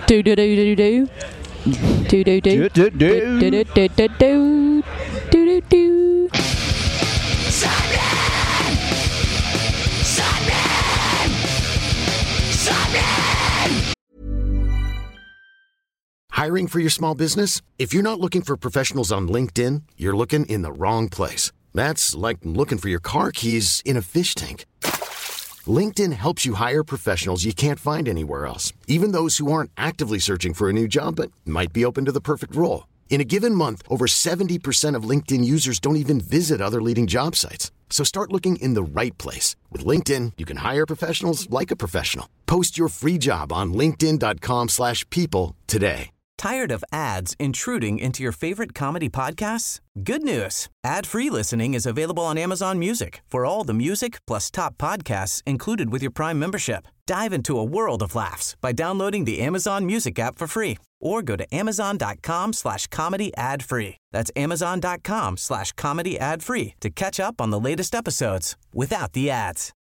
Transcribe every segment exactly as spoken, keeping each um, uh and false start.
Do do do do do. Do do do. Do, do, do. Do do do do do. Do do do. Hiring for your small business? If you're not looking for professionals on LinkedIn, you're looking in the wrong place. That's like looking for your car keys in a fish tank. LinkedIn helps you hire professionals you can't find anywhere else, even those who aren't actively searching for a new job but might be open to the perfect role. In a given month, over seventy percent of LinkedIn users don't even visit other leading job sites. So start looking in the right place. With LinkedIn, you can hire professionals like a professional. Post your free job on linkedin.com slash people today. Tired of ads intruding into your favorite comedy podcasts? Good news. Ad-free listening is available on Amazon Music for all the music plus top podcasts included with your Prime membership. Dive into a world of laughs by downloading the Amazon Music app for free or go to amazon.com slash comedy ad free. That's amazon.com slash comedy ad free to catch up on the latest episodes without the ads.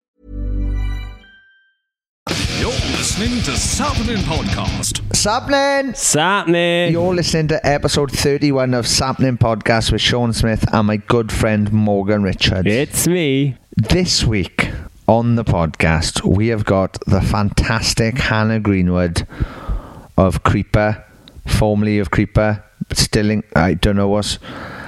You're listening to Sapnin Podcast. Sapnin! Sapnin! You're listening to episode thirty-one of Sapnin Podcast with Sean Smith and my good friend Morgan Richards. It's me. This week on the podcast, we have got the fantastic Hannah Greenwood of Creeper, formerly of Creeper, but still in, I don't know what,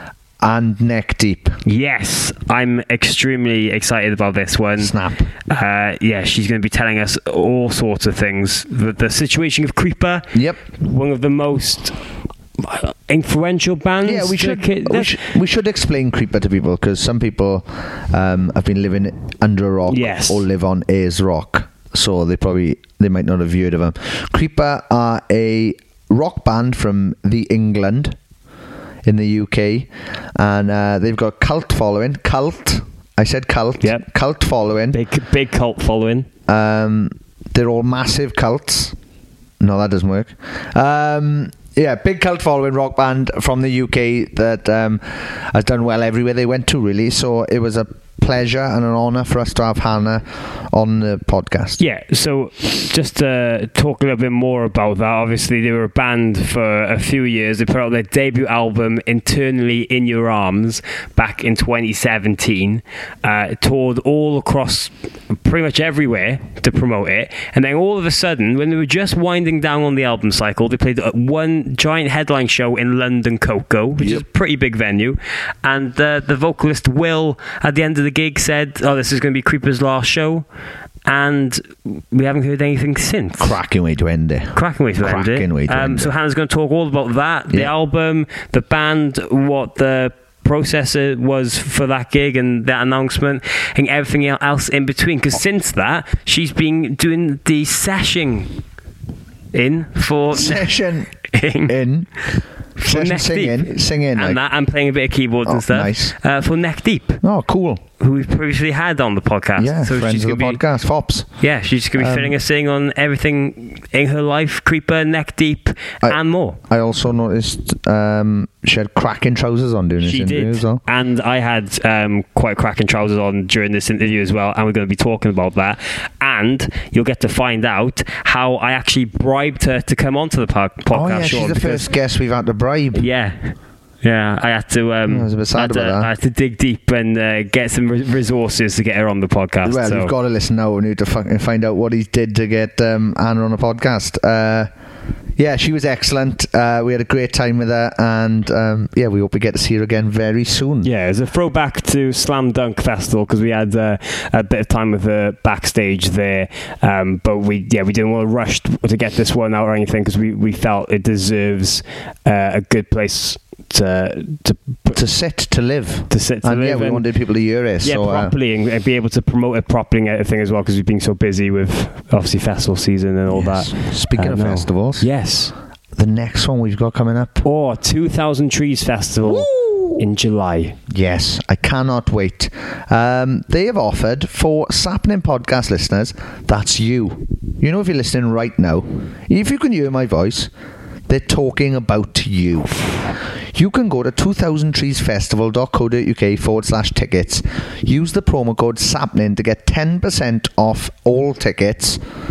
and Neck Deep. Yes, I'm extremely excited about this one. Snap. Uh, yeah, she's going to be telling us all sorts of things. The, the situation of Creeper. Yep. One of the most influential bands. Yeah, we should, kid, we should we should explain Creeper to people because some people um, have been living under a rock yes. or live on Ayers Rock, so they probably they might not have heard of them. Creeper are a rock band from the England. In the U K, and uh, they've got cult following. Cult, I said cult. Yep. Cult following. Big, big cult following. Um, they're all massive cults. No, that doesn't work. Um, yeah, big cult following rock band from the U K that um, has done well everywhere they went to. Really, so it was a pleasure and an honour for us to have Hannah on the podcast. Yeah, so just to talk a little bit more about that, obviously they were a band for a few years. They put out their debut album, Internally In Your Arms, back in twenty seventeen. Uh, toured all across pretty much everywhere to promote it. And then all of a sudden, when they were just winding down on the album cycle, they played one giant headline show in London Coco, which yep. is a pretty big venue. And uh, the vocalist Will, at the end of the gig, said, oh, this is going to be Creeper's last show. And we haven't heard anything since. Cracking way to end it. Cracking way to Cracking end it. Way to um, end so it. Hannah's going to talk all about that, the yeah. album, the band, what the process was for that gig and that announcement, and everything else in between. Because since that, she's been doing the session in for session in. in. For Session Neck singing, Deep. singing, and like. that, I'm playing a bit of keyboards Oh, and stuff. nice. Uh, for Neck Deep. Oh, cool. Who we've previously had on the podcast. Yeah, so friends she's of the gonna be, podcast, Fops. Yeah, she's going to be Um, filling us in on everything in her life, Creeper, Neck Deep, I, and more. I also noticed um, she had cracking trousers on doing this She interview did, as well. and I had um, quite cracking trousers on during this interview as well, and we're going to be talking about that. And you'll get to find out how I actually bribed her to come onto the po- podcast. Oh yeah, Sean, she's the because- first guest we've had to bribe. Yeah. Yeah, I had to. Um, I was a bit sad I had to, about that. I had to dig deep and uh, get some re- resources to get her on the podcast. Well, so. we've got to listen now. We need to fucking find out what he did to get um, Anna on a podcast. Uh, yeah, she was excellent. Uh, we had a great time with her, and um, yeah, we hope we get to see her again very soon. Yeah, it's a throwback to Slam Dunk Festival because we had uh, a bit of time with her backstage there, um, but we yeah we didn't want to rush to get this one out or anything because we, we felt it deserves uh, a good place to to to sit, to live, to sit, to and live. yeah, we and, wanted people to hear it. Yeah, so, properly uh, and be able to promote it properly and everything as well because we've been so busy with obviously festival season and all yes. that. Speaking uh, of no. festivals, yes, the next one we've got coming up. Oh, two thousand Trees Festival. Woo! In July. Yes, I cannot wait. Um, they have offered for Sapnin Podcast listeners, that's you. You know, if you're listening right now, if you can hear my voice, they're talking about you. You can go to two thousand trees festival dot co dot uk forward slash tickets. Use the promo code SAPNIN to get ten percent off all tickets.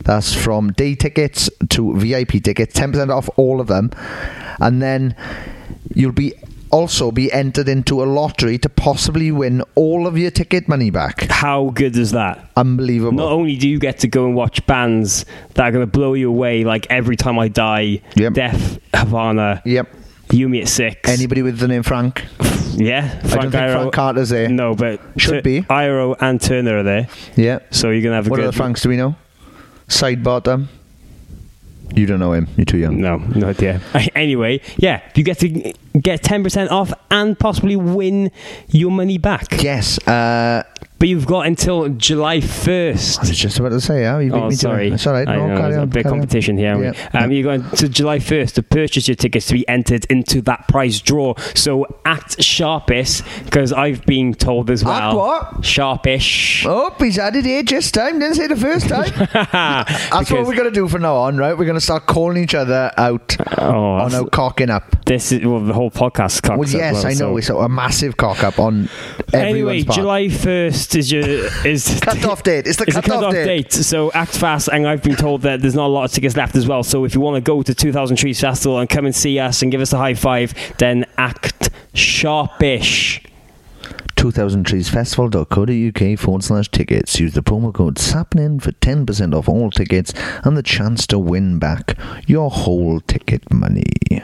That's from day tickets to V I P tickets, ten percent off all of them. And then you'll be also be entered into a lottery to possibly win all of your ticket money back. How good is that? Unbelievable. Not only do you get to go and watch bands that are going to blow you away, like Every Time I Die, Yep. Death, Havana, Yep. Yumi at Six. Anybody with the name Frank? Yeah, I don't think Frank Carter's there. No, but Should Tur- be. Iro and Turner are there, Yeah. so you're gonna have a What good. other Franks do we know? Sidebottom. You don't know him. You're too young. No, no idea. Anyway, yeah, you get to get ten percent off and possibly win your money back. Yes. Uh, But you've got until July first. I was just about to say, yeah. You beat Oh, me to sorry. it. It's all right. I No, know, carry there's on. a big carry on. competition here. haven't we? Yeah. Um, you're going to July first to purchase your tickets to be entered into that prize draw. So act sharpish, because I've been told as well. Act what? Sharpish. Oh, he's added it just time. Didn't say the first time. That's what Because- we're going to do from now on, right? We're going to start calling each other out Oh, on that's- our cocking up. This is well, the whole podcast. Well, cocks up yes, well, I know. so- It's a massive cock up on everyone's Anyway, part. July first is your is Cut-off date. It's the It's a cut-off cut-off date. date. So act fast, and I've been told that there's not a lot of tickets left as well. So if you want to go to two thousand Trees Festival and come and see us and give us a high five, then act sharpish. two thousand trees festival dot co dot U K forward slash tickets. Use the promo code SAPNIN for ten percent off all tickets and the chance to win back your whole ticket money.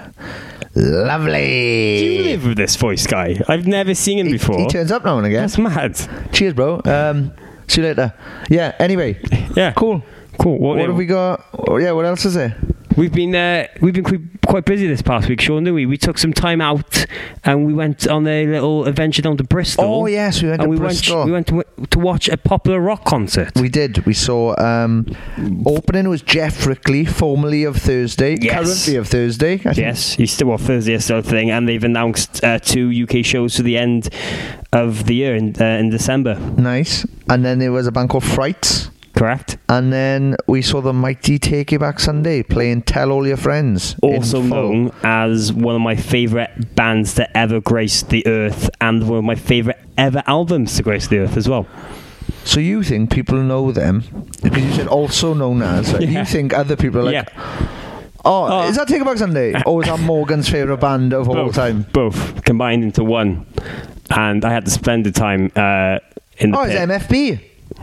Lovely. Do you live with this voice guy? I've never seen him He, before. he turns up now and again. That's mad. Cheers, bro. Um, see you later. Yeah, anyway. Yeah. Cool. Cool. What have we got? Oh, yeah, what else is there? We've been uh, we've been quite, quite busy this past week, Sean, didn't we? We took some time out and we went on a little adventure down to Bristol. Oh, yes, we went and to we Bristol. Went, we went to, to watch a popular rock concert. We did. We saw um, opening was Jeff Rickley, formerly of Thursday, Yes. currently of Thursday. I think. Yes, he's still well Thursday is still a thing, and they've announced uh, two U K shows to the end of the year in uh, in December. Nice. And then there was a band called Frights. Correct. And then we saw the Mighty Take You Back Sunday playing Tell All Your Friends. in Also full. known as one of my favourite bands to ever grace the earth, and one of my favourite ever albums to grace the earth as well. So you think people know them, because you said also known as, like, Yeah. you think other people are like, Yeah. oh, Oh. is that Take You Back Sunday? Or is that Morgan's favourite band of all Both, time? both combined into one, and I had to spend the time uh, in the Oh, pit. it's M F B.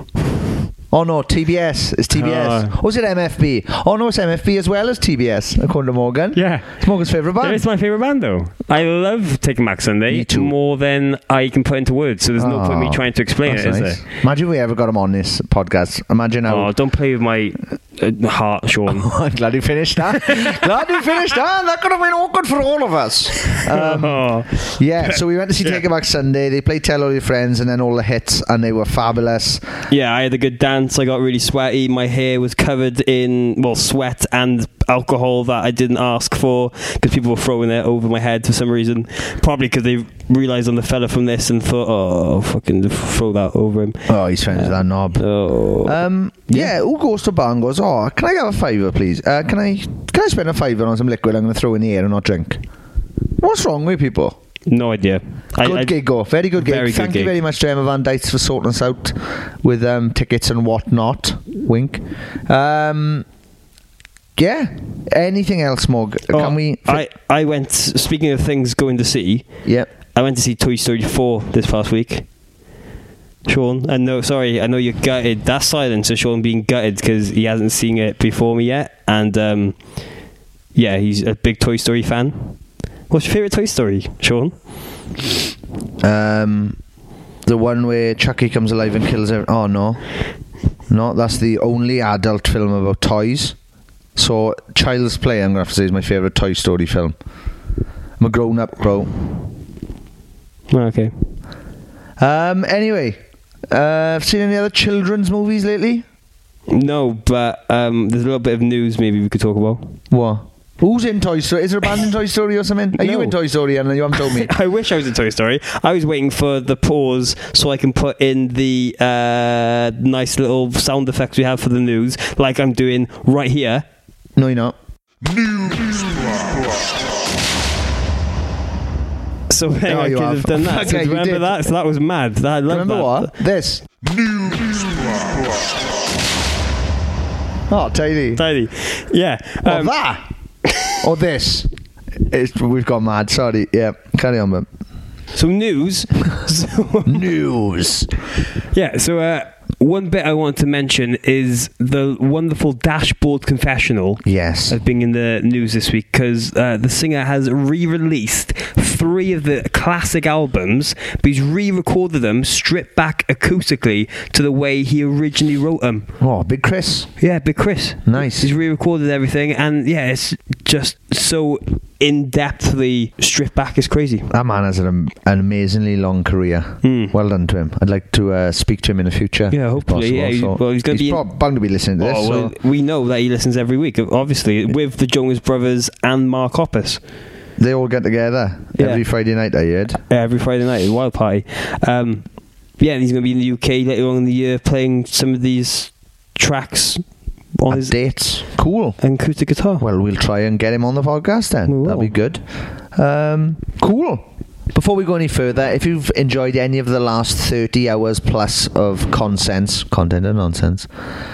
Oh no, T B S. It's T B S. Oh. Or is it M F B? Oh no, it's M F B as well as T B S, according to Morgan. Yeah. It's Morgan's favourite band. It's my favourite band, though. I love Taking Back Sunday Me too. more than I can put into words, so there's no point in me Oh, trying to explain that's it, is nice. there? Imagine if we ever got him on this podcast. Imagine how... Oh, don't play with my uh, heart, Sean. I'm glad you finished that. Glad you finished that. That could have been awkward for all of us. Um, Oh. yeah, so we went to see Take It Back Sunday. They played Tell All Your Friends and then all the hits, and they were fabulous. Yeah, I had a good dance. I got really sweaty. My hair was covered in, well, sweat and alcohol that I didn't ask for, because people were throwing it over my head for some reason. Probably because they realised I'm the fella from this and thought, oh, fucking throw that over him. Oh, he's friends with that knob. Oh. Um, yeah. who goes to bar and goes, oh, can I have a fiver, please? Uh, can I can I spend a fiver on some liquid I'm going to throw in the air and not drink? What's wrong with people? No idea. I- Good I- gig, go. Very good gig. Very good Thank you gig. very much to Emma Van Dyke for sorting us out with um, tickets and whatnot. Wink. Um, yeah. Anything else, Mog? Oh, Can we... I, I went, speaking of things going to see, Yep. I went to see Toy Story four this past week. Sean, I know, sorry, I know you're gutted. That's silence of Sean being gutted because he hasn't seen it before me yet. And um, yeah, he's a big Toy Story fan. What's your favourite Toy Story, Sean? Um, the one where Chucky comes alive and kills everyone. Oh, no. No, that's the only adult film about toys. So, Child's Play, I'm going to have to say, is my favourite Toy Story film. I'm a grown-up, bro. Oh, okay. Um, anyway, uh, have seen any other children's movies lately? No, but um, there's a little bit of news maybe we could talk about. What? Who's in Toy Story? Is there a band in Toy Story or something? Are you No. in Toy Story and you haven't told me? I wish I was in Toy Story. I was waiting for the pause so I can put in the uh, nice little sound effects we have for the news, like I'm doing right here. No, you're not. So then Oh, I you could have. have done that. Okay, So you remember did. that? So that was mad. That, I love Remember that. what? This. Oh, tiny. Tiny. Yeah. Or Um, that. Or this. It's, we've gone mad. Sorry. Yeah. Carry on, man. so news. so, News. yeah. So uh, one bit I want to mention is the wonderful Dashboard Confessional. Yes. Has been in the news this week because uh, the singer has re-released three of the classic albums, but he's re-recorded them stripped back acoustically to the way he originally wrote them. Oh, Big Chris. Yeah, Big Chris. Nice. He's re-recorded everything, and yeah, it's just so in-depthly stripped back. It's crazy. That man has an, an amazingly long career. Mm. Well done to him. I'd like to uh, speak to him in the future. Yeah, if hopefully. possible. Yeah, he's, So well, he's going to be. prob- bound to be listening to this. Oh, well, so we know that he listens every week, obviously, with the Jonas Brothers and Mark Hoppus. they all get together Yeah. every Friday night, I heard. Yeah, every Friday night, a wild party. Um, yeah, and he's going to be in the U K later on in the year playing some of these tracks on his Dates. Cool. acoustic guitar. Well, we'll try and get him on the podcast then. We will. That'll be good. Um, cool. Before we go any further, if you've enjoyed any of the last thirty hours plus of consense, content and nonsense,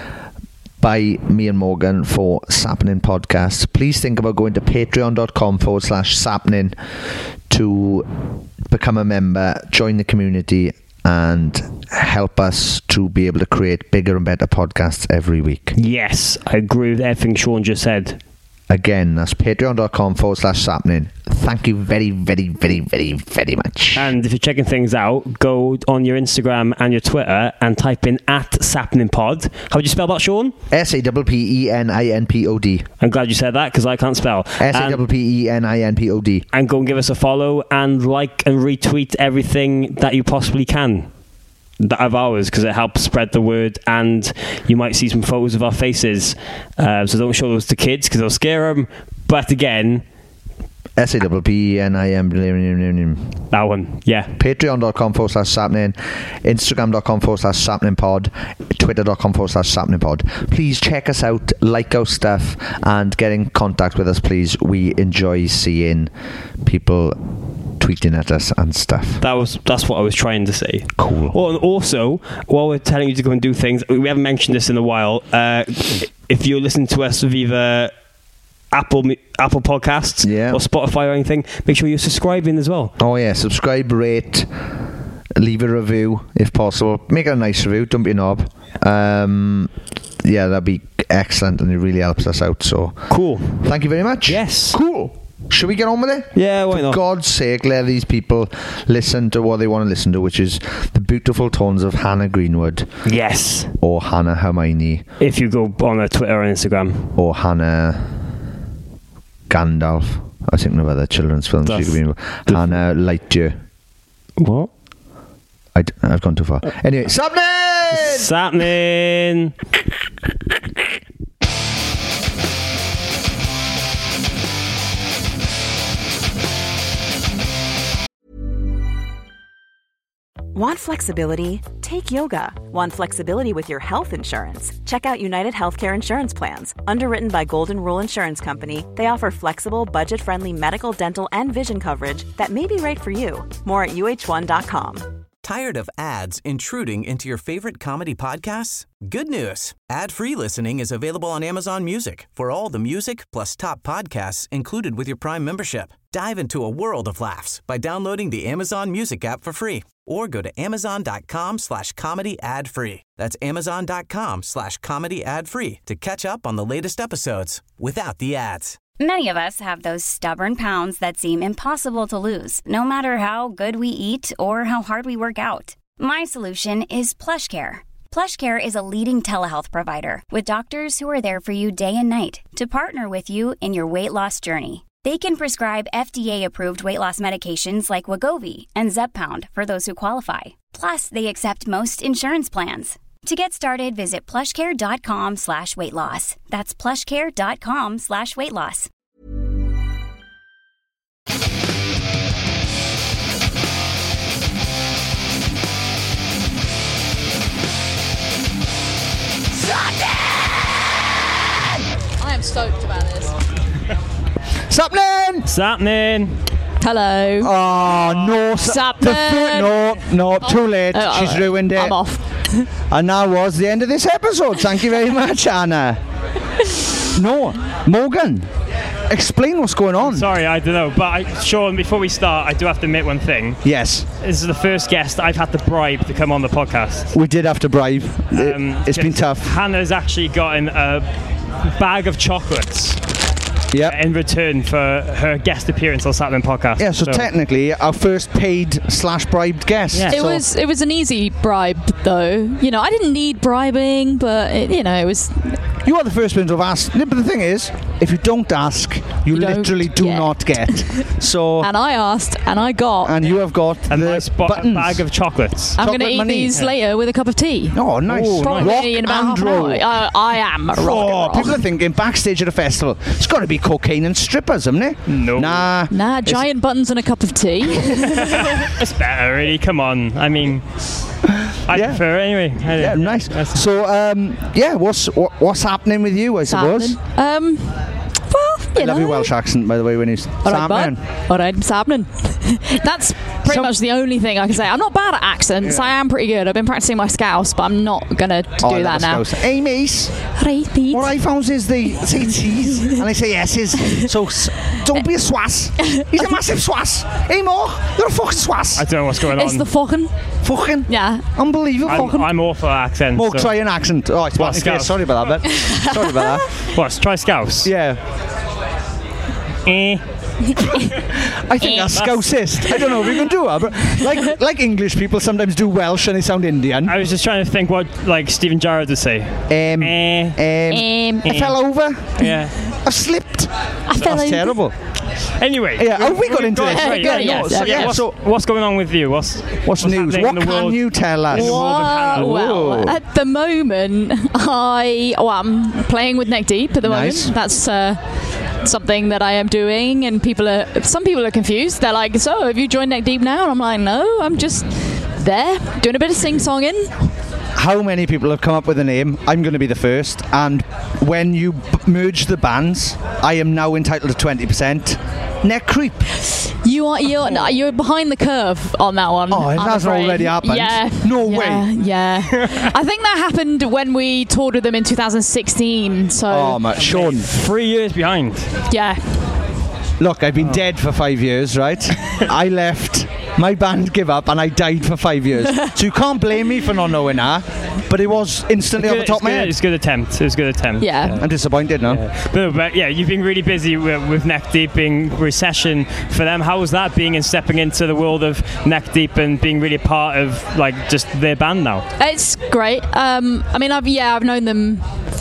by me and Morgan for Sappening Podcasts, please think about going to patreon.com forward slash sappening to become a member, join the community, and help us to be able to create bigger and better podcasts every week. Yes, I agree with everything Sean just said. Again, that's patreon.com forward slash sappening. Thank you very, very, very, very, very much. And if you're checking things out, go on your Instagram and your Twitter and type in at SappeningPod. How would you spell that, Sean? S A P P E N I N P O D. I'm glad you said that because I can't spell. S A And- P P E N I N P O D. and go and give us a follow and like and retweet everything that you possibly can that of ours, because it helps spread the word, and you might see some photos of our faces, uh, so don't show those to kids because they'll scare them. But again, S A P P E N I N. that one, yeah. Patreon.com forward slash sappening. Instagram.com forward slash sappening pod. Twitter.com forward slash sappening pod. Please check us out, like our stuff, and get in contact with us, please. We enjoy seeing people tweeting at us and stuff. That was that's what I was trying to say. Cool. Oh, and also, while we're telling you to go and do things, we haven't mentioned this in a while. Uh, if you're listening to us with either Apple Apple Podcasts Yeah. or Spotify or anything, make sure you're subscribing as well. Oh yeah, subscribe, rate, leave a review if possible. Make it a nice review, don't be a knob. Um, yeah, that'd be excellent, and it really helps us out. So Cool. thank you very much. Yes. Cool. Should we get on with it? Yeah, why For not? God's sake, let these people listen to what they want to listen to, which is the beautiful tones of Hannah Greenwood, Yes. or Hannah Hermione, If you go on her Twitter and Instagram. or Hannah Gandalf. I was thinking of other children's films. That's She could be Hannah Lightyear. What? I d- I've gone too far. Anyway, Sappening! What's happening? Want flexibility? Take yoga. Want flexibility with your health insurance? Check out United Healthcare Insurance Plans. Underwritten by Golden Rule Insurance Company, they offer flexible, budget-friendly medical, dental, and vision coverage that may be right for you. More at U H one dot com. Tired of ads intruding into your favorite comedy podcasts? Good news. Ad-free listening is available on Amazon Music for all the music plus top podcasts included with your Prime membership. Dive into a world of laughs by downloading the Amazon Music app for free or go to amazon.com slash comedy ad free. That's amazon.com slash comedy ad free to catch up on the latest episodes without the ads. Many of us have those stubborn pounds that seem impossible to lose, no matter how good we eat or how hard we work out. My solution is PlushCare. PlushCare is a leading telehealth provider with doctors who are there for you day and night to partner with you in your weight loss journey. They can prescribe F D A-approved weight loss medications like Wegovy and Zepbound for those who qualify. Plus, they accept most insurance plans. To get started, visit plushcare.com slash weight loss. That's plushcare.com slash weight loss. I am stoked about this. Sappening! What's happening? Hello. Oh, no. Sa- Sappening! the fir- no, no, too late. Oh, She's alright. ruined it. I'm off. And that was the end of this episode. Thank you very much, Anna. No, Morgan, explain what's going on. Sorry, I don't know. But I, Sean, before we start, I do have to admit one thing. Yes. This is the first guest I've had to bribe to come on the podcast. We did have to bribe. Um, it's been tough. Hannah's actually gotten a bag of chocolates. Yeah. In return for her guest appearance on Sapnin Podcast. Yeah, so, so technically our first paid slash bribed guest. Yeah. It so. was it was an easy bribe though. You know, I didn't need bribing, but it, you know, it was. You are the first one to have asked. But the thing is, if you don't ask, you, You don't literally do get. not get. So. And I asked, and I got. And you have got a the nice bo- buttons. bag of chocolates. I'm going to chocolate eat money. these Yeah. later with a cup of tea. Oh, nice. Oh, Probably Rock in about and half an roll. hour. Uh, I am a rock Oh, and roll. people are thinking backstage at a festival, it's got to be cocaine and strippers, haven't it? No. Nah. Nah, giant buttons and a cup of tea. It's better, really. Come on. I mean, I Yeah. prefer it anyway. I- Yeah, nice. That's- So, um, yeah, what's what, what's happening with you, I suppose? Um, well, you I love know. your Welsh accent, by the way, when you All right, happening. bud. All right, it's happening. That's pretty So- much the only thing I can say. I'm not bad at accents. I am pretty good. I've been practicing my Scouse, but I'm not gonna Oh, I do love that a now. Scouse. Hey, mate. Right, Pete. What I found is they say T's and they say S's. So s- don't be a swass. He's a massive swass. Hey, Mo, you're a fucking swass. I don't know what's going It's on. the fucking. Fucking Yeah. unbelievable. I'm, I'm awful at accents. Mo, so- try an accent. Oh, it's What, bad. Yeah, Scouse? sorry about that, but sorry about that. What? Try Scouse. Yeah. Eh. I think that's Scousist. I don't know if we can do it, but like like English people sometimes do Welsh and they sound Indian. I was just trying to think what like Stephen Jarrett would say. Um, Eh. um, Um, I fell over. Yeah. I've slipped. I fell That's over. terrible. Anyway. Yeah, have we got we've into this? right, Yeah, right, yeah, no, yeah, so, yeah. What's, So- what's going on with you? What's What's, news? happening What in the can world? you tell us? in the world of Hannah? Well, Whoa. at the moment, I well, I'm playing with Neck Deep at the Nice. moment. That's uh, something that I am doing, and people are. Some people are confused. They're like, "So, have you joined Neck Deep now?" And I'm like, "No, I'm just there doing a bit of sing-songing." How many people have come up with a name? I'm going to be the first. And when you b- merge the bands, I am now entitled to twenty percent. Neck Creep. You are you're no, you're behind the curve on that one. Oh, it I'm hasn't afraid. already happened? Yeah. No yeah, way. Yeah. I think that happened when we toured with them in two thousand sixteen. So Oh, my Sean. Three years behind. yeah. Look, I've been dead for five years, right? I left. My band give up and I died for five years. So you can't blame me for not knowing that. But it was instantly off the Good- top it's of my good, head. It's a good attempt. It was a good attempt. Yeah. I'm disappointed now. But, no, but yeah, you've been really busy with, with Neck Deep, being recession for them. How was that being and stepping into the world of Neck Deep and being really a part of like just their band now? It's great. Um, I mean, I've yeah, I've known them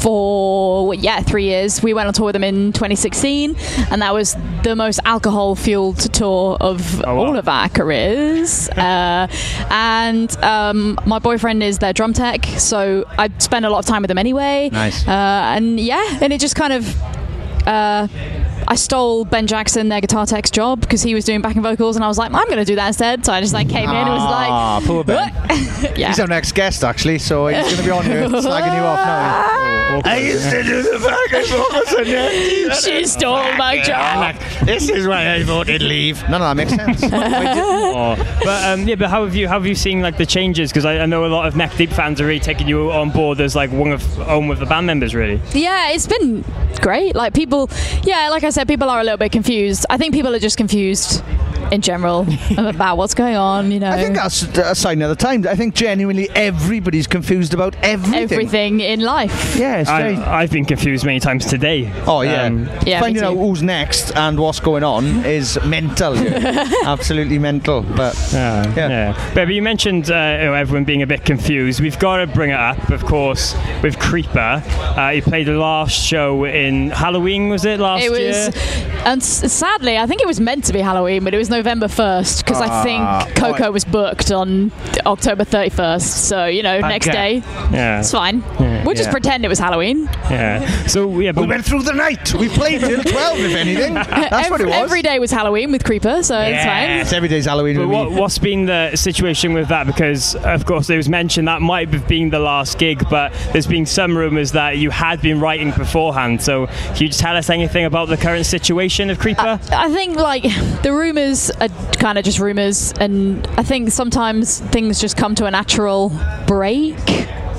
for yeah three years. We went on tour with them in twenty sixteen, and that was the most alcohol-fueled tour of Oh, wow. all of our careers. uh, and um, my boyfriend is their drum tech, so I spend a lot of time with them anyway. Nice. Uh, and yeah, and it just kind of. Uh, I stole Ben Jackson, their guitar tech's job, because he was doing backing vocals, and I was like, I'm going to do that instead. So I just like came in and was like, Ah, poor Ben. yeah. He's our next guest, actually, so he's going to be on here slagging you off now. I used to do the backing vocals and yeah. She stole my job. This is why I voted leave. None of that makes sense. Oh. But um, yeah, but how have you how have you seen like the changes? Because I, I know a lot of Neck Deep fans are really taking you on board as like one of home of the band members, really. Yeah, it's been great. Like people, yeah, like I said, people are a little bit confused. I think people are just confused in general about what's going on, you know. I think that's a sign of the times. I think genuinely everybody's confused about everything. everything in life. Yeah, it's very... I, I've been confused many times today. Oh, yeah. Um, Yeah, Finding me out too. who's next and what's going on is mental. Yeah. Absolutely mental. But Yeah, Yeah. yeah. But you mentioned uh, you know, everyone being a bit confused. We've got to bring it up, of course, with Creeper. Uh, he played the last show in Halloween, was it last It was, year? and s- sadly, I think it was meant to be Halloween, but it was November first because I Ah, think Coco right. was booked on October thirty-first. So you know, next Okay. day, Yeah, it's fine. Yeah. We'll just Yeah. pretend it was Halloween. yeah. So yeah, we but went through the night. We played till twelve, if anything. That's what it every, was. every day was Halloween with Creeper, so it's fine. Yes, every day's Halloween But with what, me. what's been the situation with that? Because, of course, it was mentioned that might have been the last gig, but there's been some rumours that you had been writing beforehand. So, can you just tell us anything about the current situation of Creeper? I think like the rumours are kind of just rumours, and I think sometimes things just come to a natural break.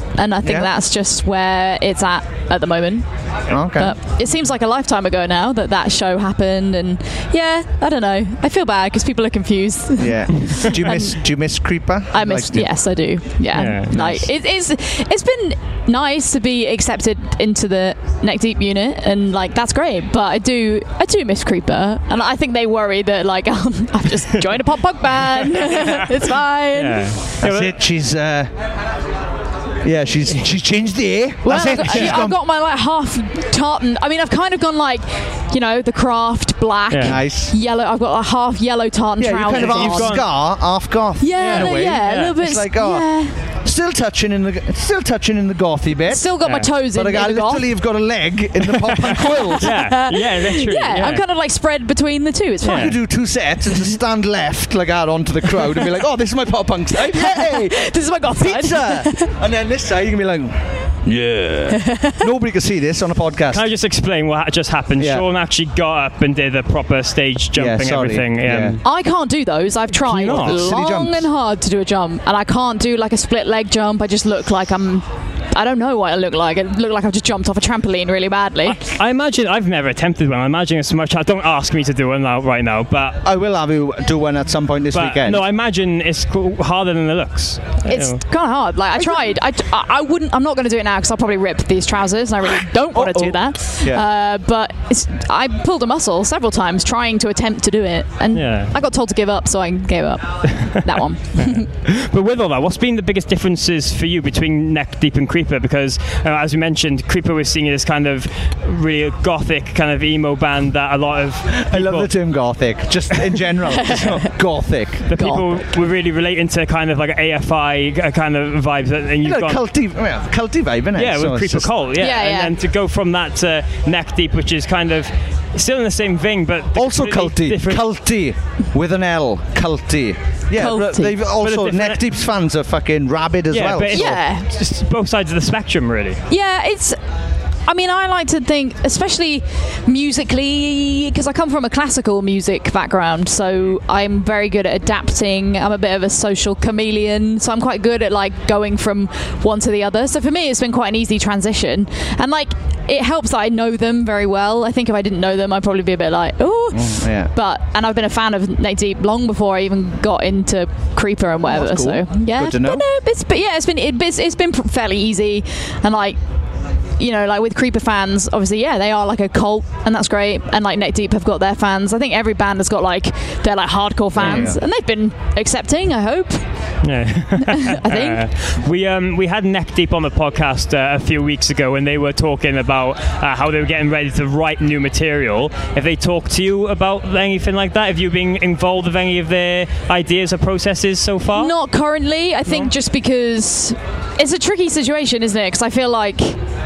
and I think Yeah. that's just where it's at at the moment. Okay. But it seems like a lifetime ago now that that show happened, and yeah, I don't know. I feel bad because people are confused. Yeah. Do you miss Do you miss Creeper? I miss. Like, do- yes, I do. Yeah. Yeah, like nice. it, it's it's been nice to be accepted into the Neck Deep unit, and like that's great. But I do I do miss Creeper, and I think they worry that like um, I've just joined a pop punk band. It's fine. Yeah. That's it. She's. Uh, yeah, she's she's changed the air. Well, That's I've it. got, She's I've gone. got my like half tartan. I mean, I've kind of gone like, you know, the craft black, Yeah. Nice. yellow. I've got a half yellow tartan Yeah, you're trousers. kind of half on. gone- scar, half goth. Yeah, in a no, way. yeah, a little bit. It's like, oh, yeah. still touching in the still touching in the gothy bit. Still got my Yeah. toes but in, I in the goth. literally have got a leg in the pop punk quilt. Yeah, yeah, literally. Yeah, I'm kind of like spread between the two. It's I fine. could do two sets and just stand left like out onto the crowd and be like, oh, this is my pop punk side. Hey, This is my goth side. pizza. And then this side you can be like, yeah. Nobody can see this on a podcast. Can I just explain what just happened? Yeah. Sean actually got up and did a proper stage jumping, sorry. everything. Yeah. Um, I can't do those. I've tried not? Silly long jumps. and hard to do a jump, and I can't do like a split leg jump. I just look like I'm. I don't know what I look like. I look like I've just jumped off a trampoline really badly. I imagine I've never attempted one. I imagine it's much. Don't ask me to do one now, right now, but. I will have you do one at some point this But weekend. no, I imagine it's co- harder than it looks. It's You know. kind of hard. Like I tried. I, I, I wouldn't. I'm not going to do it now because I'll probably rip these trousers, and I really don't want to do that. Yeah. Uh, but it's, I pulled a muscle several times trying to attempt to do it, and Yeah. I got told to give up, so I gave up. That one. But with all that, what's been the biggest differences for you between Neck Deep and Creeper? Because uh, as we mentioned, Creeper was seen as kind of really gothic, kind of emo band that a lot of I love people- the term gothic, just in general. Just gothic. the people were really relating to kind of like A F I uh, kind of vibes, and You you've know, got culty, well, culty vibe, innit? yeah, So with it's Creeper just- Cult, yeah. Yeah, yeah. And then to go from that to Neck Deep, which is kind of still in the same vein, but Also completely culty. different. Culty. With an L. Culty. Yeah, but Culty. they've also, different- Neck Deep's fans are fucking rabid as yeah, well. but it's Yeah. just both sides of the spectrum, really. Yeah, it's. I mean, I like to think, especially musically, because I come from a classical music background, so I'm very good at adapting. I'm a bit of a social chameleon, so I'm quite good at like going from one to the other. So for me, it's been quite an easy transition, and like it helps that I know them very well. I think if I didn't know them, I'd probably be a bit like, oh. yeah. But and I've been a fan of Neck Deep long before I even got into Creeper and whatever. that's cool. So yeah, Good to know. But no, it's but yeah, it's been it, it's, it's been fairly easy, and like. You know, like with Creeper fans, obviously, yeah, they are like a cult, and that's great. And like Neck Deep have got their fans. I think every band has got like their like hardcore fans, Yeah. and they've been accepting. I hope. Yeah. I think. we um we had Neck Deep on the podcast uh, a few weeks ago, and they were talking about uh, how they were getting ready to write new material. Have they talked to you about anything like that? Have you been involved with any of their ideas or processes so far? Not currently. I think just because it's a tricky situation, isn't it? Because I feel like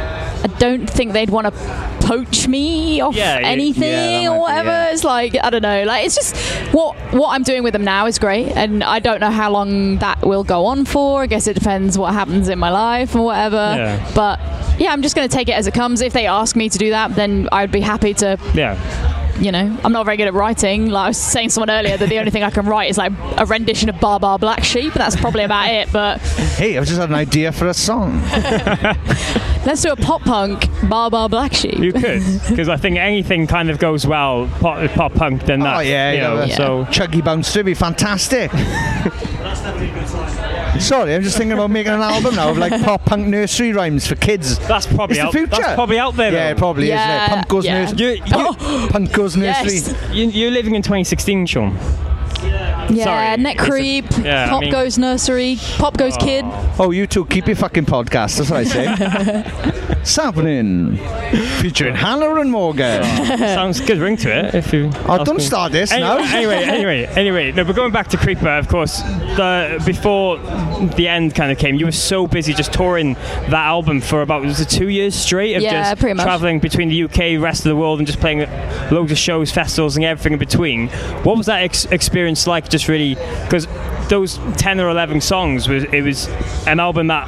I don't think they'd want to poach me off Yeah, you- anything yeah, that might or be, whatever. yeah. It's like I don't know. Like it's just what what I'm doing with them now is great, and I don't know how long that will go on for. I guess it depends what happens in my life or whatever. Yeah. But yeah, I'm just going to take it as it comes. If they ask me to do that, then I'd be happy to. Yeah. You know, I'm not very good at writing. Like I was saying to someone earlier that the only thing I can write is like a rendition of Bar Bar Black Sheep. That's probably about it. But Hey, I've just had an idea for a song. let's do a pop punk Bar Bar Black Sheep. You could, because I think anything kind of goes well pop, pop punk then that. Oh, yeah, you yeah, know, yeah. so Chuggy Bouncer would be fantastic. Sorry, I'm just thinking about making an album now of like pop punk nursery rhymes for kids. that's probably It's the out. future. That's probably out there. Yeah, it though. probably Yeah, is. Isn't it? Punk goes yeah. nursery. You, you, Punk goes nursery. Yes. you, you're living in twenty sixteen, Sean. Yeah, Sorry. Neck It's a- Creep, yeah, I Pop mean- Goes Nursery, Pop Goes Kid. Oh, you two, keep your fucking podcast. That's what I say. Sappening. Featuring Hannah and Morgan. Sounds good. Ring to it. If you. Oh, ask don't me. start this Anyway, now. anyway, anyway, anyway. No, but going back to Creeper, of course, the before the end kind of came, you were so busy just touring that album for about was it two years straight of Yeah, just pretty much. traveling between the U K, rest of the world, and just playing loads of shows, festivals, and everything in between. What was that ex- experience like? Just really because those ten or eleven songs was it was an album that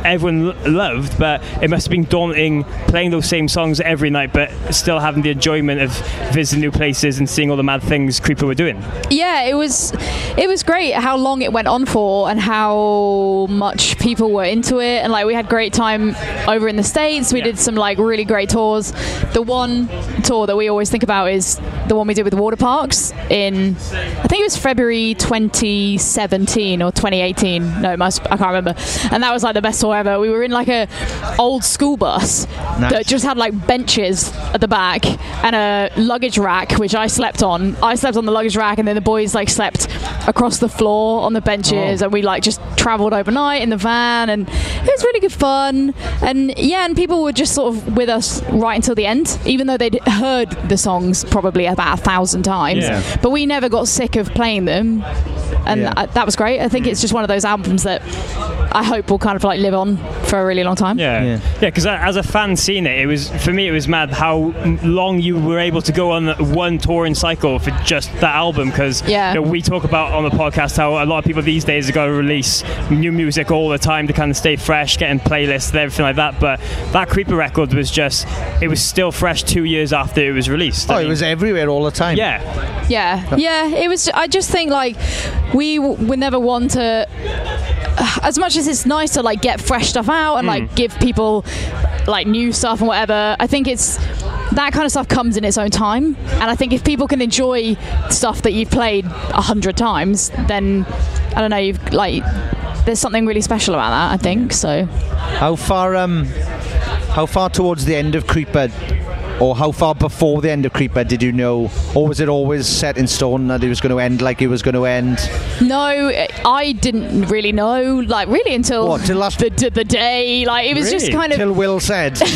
everyone l- loved, but it must have been daunting playing those same songs every night, but still having the enjoyment of visiting new places and seeing all the mad things Creeper were doing. Yeah, it was it was great how long it went on for and how much people were into it, and like we had great time over in the States. We yeah. did some like really great tours. The one tour that we always think about is the one we did with water parks in, I think it was February twenty seventeen or twenty eighteen. No, it must, I can't remember. And that was like the best tour ever. We were in like a old school bus nice. that just had like benches at the back and a luggage rack, which I slept on. I slept on the luggage rack, and then the boys like slept across the floor on the benches, oh. and we like just travelled overnight in the van, and it was really good fun. And yeah, and people were just sort of with us right until the end, even though they'd heard the songs probably about a thousand times. Yeah. But we never got sick of playing them, and yeah. th- that was great. I think it's just one of those albums that I hope will kind of like live on for a really long time. Yeah, yeah. Because yeah, as a fan seeing it, it was for me it was mad how long you were able to go on one touring cycle for just that album. Because yeah. you know, we talk about on the podcast how a lot of people these days are going to release new music all the time to kind of stay fresh, getting playlists and everything like that. But that Creeper record was just, it was still fresh two years after it was released. Oh, I mean, it was everywhere all the time. Yeah, yeah, yeah. It was. I just think like we w- would never want to. As much as it's nice to like get fresh stuff out and mm. like give people like new stuff and whatever, I think it's that kind of stuff comes in its own time. And I think if people can enjoy stuff that you've played a hundred times, then I don't know, you've like there's something really special about that, I think. So how far um how far towards the end of Creeper, or how far before the end of Creeper did you know, or was it always set in stone that it was going to end like it was going to end? No, I didn't really know, like really until what, till last the, the day, like it was really? just kind of till Will said. Like,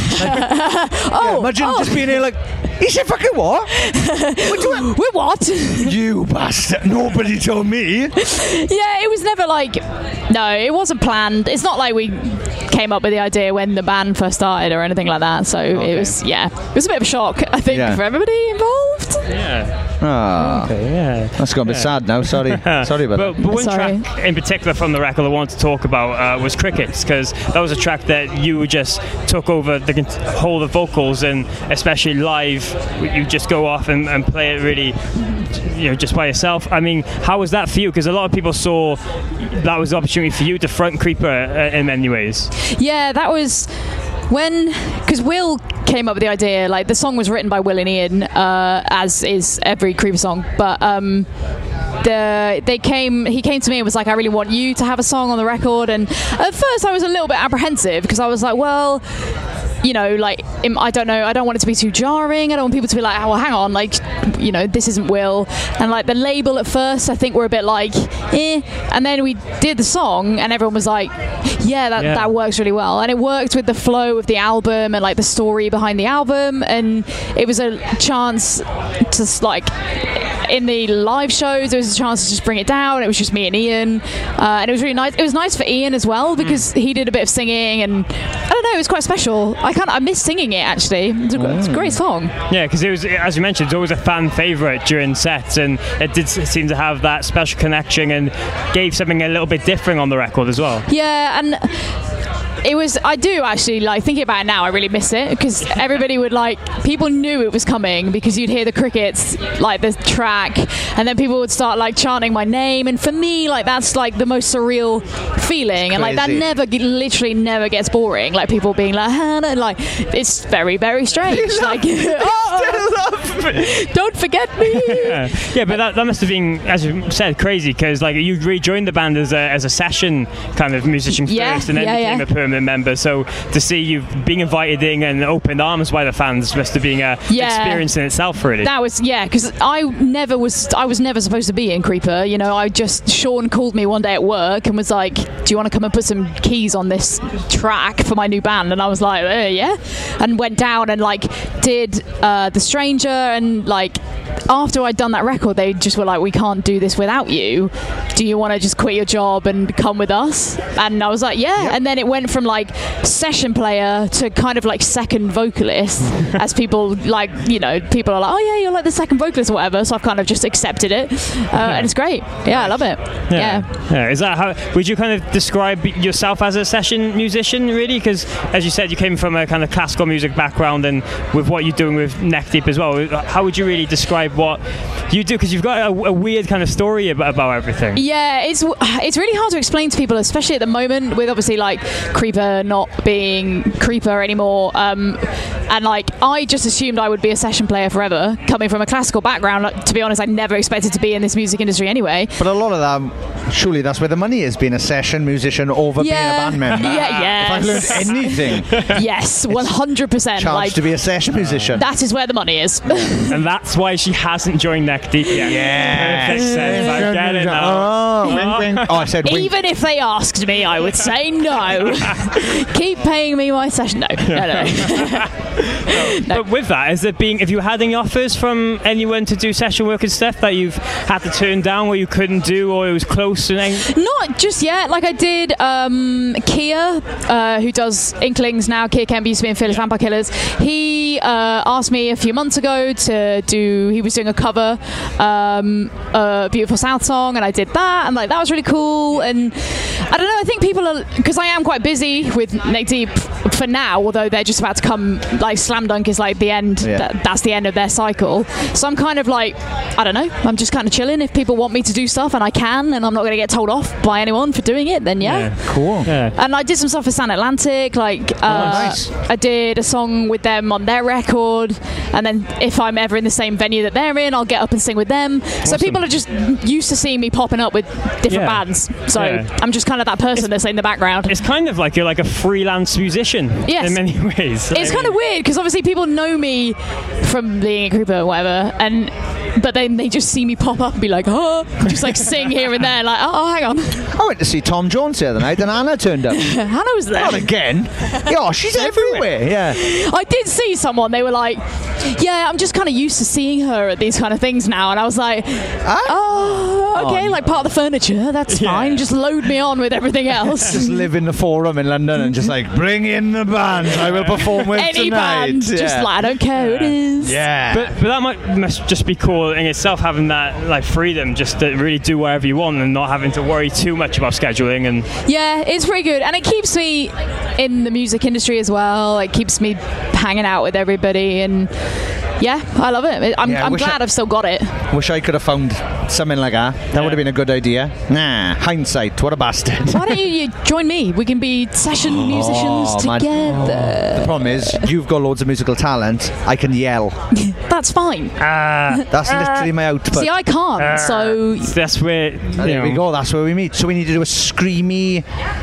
oh, yeah, imagine oh. just being here like, he said fucking what? We're doing We're what? You bastard! Nobody told me. Yeah, it was never like, no, it wasn't planned. It's not like we came up with the idea when the band first started or anything like that. So okay. it was, yeah, it was a bit of a shock, I think, yeah. for everybody involved. Yeah. Oh, okay, yeah. That's going to be yeah. sad now. Sorry, sorry about but, that. But one sorry. track in particular from the record I wanted to talk about uh, was Crickets, because that was a track that you just took over the whole of the vocals, and especially live, you just go off and, and play it really, you know, just by yourself. I mean, how was that for you? Because a lot of people saw that was the opportunity for you to front Creeper uh, in many ways. Yeah, that was when, because Will came up with the idea. Like the song was written by Will and Ian, uh, as is every Creeper song, but um, the they came. He came to me and was like, "I really want you to have a song on the record." And at first, I was a little bit apprehensive because I was like, "Well, you know, like I don't know, I don't want it to be too jarring. I don't want people to be like, oh, well, hang on, like, you know, this isn't Will." And like the label at first, I think we're a bit like, eh. And then we did the song, and everyone was like, yeah, that yeah. that works really well. And it worked with the flow of the album and like the story behind the album. And it was a chance to like, in the live shows, there was a chance to just bring it down. It was just me and Ian, uh, and it was really nice. It was nice for Ian as well because mm. he did a bit of singing, and I don't know, it was quite special. I can't. I miss singing it actually. It's a, mm. it's a great song. Yeah, because it was, as you mentioned, it's always a fan favourite during sets, and it did seem to have that special connection and gave something a little bit different on the record as well. Yeah, and it was, I do actually, like, thinking about it now, I really miss it, because everybody would, like, people knew it was coming because you'd hear the Crickets, like, the track, and then people would start, like, chanting my name, and for me, like, that's, like, the most surreal feeling, and, like, that never, literally never gets boring, like, people being like, Hannah, like, it's very, very strange, like, oh, don't forget me. Yeah, yeah, but that, that must have been, as you said, crazy, because, like, you rejoined the band as a, as a session kind of musician yeah, first, and then yeah, became yeah. a permanent member, so to see you being invited in and opened arms by the fans must have been a yeah. experience in itself, really. That was, yeah, because I never was I was never supposed to be in Creeper, you know. I just, Sean called me one day at work and was like, do you want to come and put some keys on this track for my new band? And I was like, uh, yeah, and went down and like did uh, The Stranger, and like after I'd done that record, they just were like, we can't do this without you. Do you want to just quit your job and come with us? And I was like, yeah. Yep. And then it went from like session player to kind of like second vocalist, as people like, you know, people are like, oh yeah, you're like the second vocalist or whatever. So I've kind of just accepted it, uh, and it's great. Yeah, I love it. Yeah. Yeah. yeah. Is that how? Would you kind of describe yourself as a session musician, really? Because as you said, you came from a kind of classical music background, and with what you're doing with Neck Deep as well, how would you really describe what you do? Because you've got a, a weird kind of story about, about everything. Yeah, it's it's really hard to explain to people, especially at the moment with obviously like Creeper not being Creeper anymore. Um, and like I just assumed I would be a session player forever, coming from a classical background. Like, to be honest, I never expected to be in this music industry anyway. But a lot of that, surely that's where the money is, being a session musician over yeah. being a band member. Yeah, yes. If I've learned anything, yes, one hundred percent. Charged like, to be a session musician. That is where the money is. And that's why she hasn't joined Neck Deep yet. Yeah. Perfect sense. I get it now. Oh, wink, wink. Oh, I said wink. Even if they asked me, I would say no. Keep paying me my session. No, no, no. no. no. But with that, is there being, have you had any offers from anyone to do session work and stuff that you've had to turn down, or you couldn't do, or it was close? And anything? Not just yet. Like I did, um, Kia, uh, who does Inklings now. Kia Kemp used to be in Fearless Vampire Killers. He uh, asked me a few months ago to do. He was doing a cover, um, a Beautiful South song, and I did that, and like that was really cool. And I don't know. I think people are, because I am quite busy with Neck Deep for now. Although they're just about to come, like Slam Dunk is like the end. Yeah. That, that's the end of their cycle. So I'm kind of like, I don't know. I'm just kind of chilling. If people want me to do stuff and I can, and I'm not going to get told off by anyone for doing it, then yeah, yeah. Cool. Yeah. And I did some stuff for San Atlantic, like uh, oh, nice. I did a song with them on their record, and then if I'm ever in the same venue that they're in, I'll get up and sing with them. Awesome. So people are just used to seeing me popping up with different yeah. bands. So yeah. I'm just kind of that person it's, that's in the background. It's kind of like you're like a freelance musician yes. in many ways. It's kind of weird because obviously people know me from being a Creeper or whatever, and but then they just see me pop up and be like, oh, just like sing here and there, like, oh, hang on. I went to see Tom Jones the other night, and Anna turned up. Hannah was there. Not again. Yeah, she's everywhere. Yeah. I did see someone, they were like, yeah, I'm just kind of used to seeing her at these kind of things now. And I was like, oh, okay, oh, like part of the furniture, that's yeah. fine. Just load me on with everything else. Just live in the Forum in London and just like, bring in the band I will perform with Any tonight. band, yeah. just like, I don't care yeah. who it is. Yeah. But, but that might, must just be cool in itself, having that like freedom just to really do whatever you want and not having to worry too much about scheduling. And yeah, it's pretty good, and it keeps me in the music industry as well. It keeps me hanging out with everybody, and yeah, I love it. I'm, yeah, I'm glad I, I've still got it. Wish I could have found something like that. That yeah. would have been a good idea. Nah, hindsight, what a bastard. Why don't you, you join me? We can be session oh, musicians together. Oh. The problem is, you've got loads of musical talent. I can yell. That's fine. Uh, that's uh, literally my output. See, I can't, uh, so... That's where... And there we go, that's where we meet. So we need to do a screamy...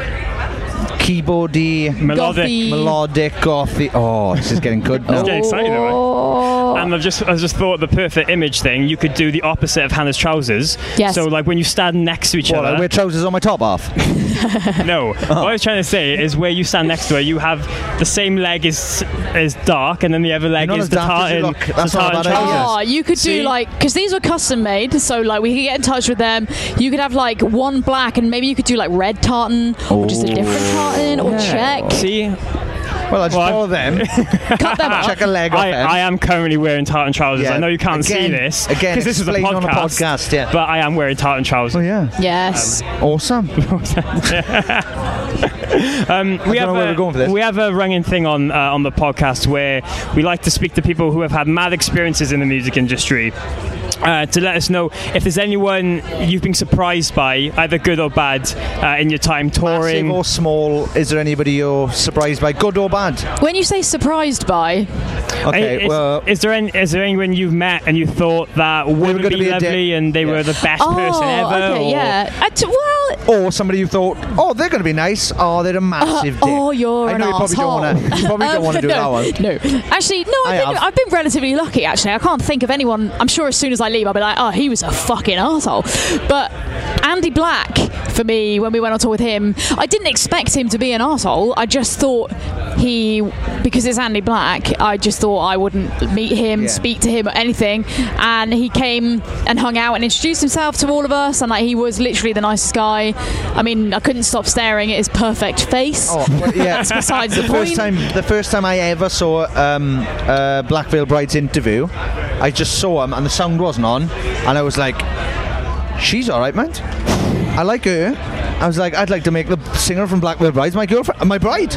keyboardy, melodic, gothy. melodic, gothy. Oh, this is getting good now. I'm getting excited, right? And I've just, I just thought the perfect image thing. You could do the opposite of Hannah's trousers. Yes. So, like when you stand next to each what, other. I wear trousers on my top half. No. Oh. What I was trying to say is where you stand next to her, you have the same leg is is dark, and then the other leg is the tartan. That's not a bad idea. Oh, you could See? do like, because these were custom made, so like we could get in touch with them. You could have like one black, and maybe you could do like red tartan, oh. or just a different tartan, or yeah. check. See? Well, I just well, follow them. Cut them up. Check a leg off I, them. I am currently wearing tartan trousers. Yeah. I know you can't again, see this again. Because this is a podcast, on a podcast, yeah. But I am wearing tartan trousers. Oh yeah. Yes. Um, awesome. um, we have where a, we're going for this. We have a running thing on uh, on the podcast where we like to speak to people who have had mad experiences in the music industry. Uh, to let us know if there's anyone you've been surprised by, either good or bad, uh, in your time touring. Massive or small, is there anybody you're surprised by, good or bad? When you say surprised by... Okay, is, well... Is there, any, is there anyone you've met and you thought that wouldn't be, be lovely di- and they yeah. were the best oh, person ever? Okay, or? yeah. Uh, t- well... Or somebody you thought, oh, they're going to be nice. Oh, they're a massive uh, dick. Oh, you're I know an you probably asshole. don't want to. You probably um, don't want to do no, that one. No, actually, no. I've been, I've been relatively lucky. Actually, I can't think of anyone. I'm sure as soon as I leave, I'll be like, oh, he was a fucking asshole. But Andy Black, for me, when we went on tour with him, I didn't expect him to be an asshole. I just thought he, because it's Andy Black, I just thought I wouldn't meet him, Yeah. speak to him or anything, and he came and hung out and introduced himself to all of us, and like he was literally the nicest guy. I mean, I couldn't stop staring at his perfect face. Oh, well, yeah. That's besides the, the point. first time, the first time I ever saw um, uh, Black Veil Bride's interview, I just saw him and the sound wasn't on, and I was like, "She's all right, mate. I like her." I was like, I'd like to make the singer from Black Veil Bride's my girlfriend, my bride.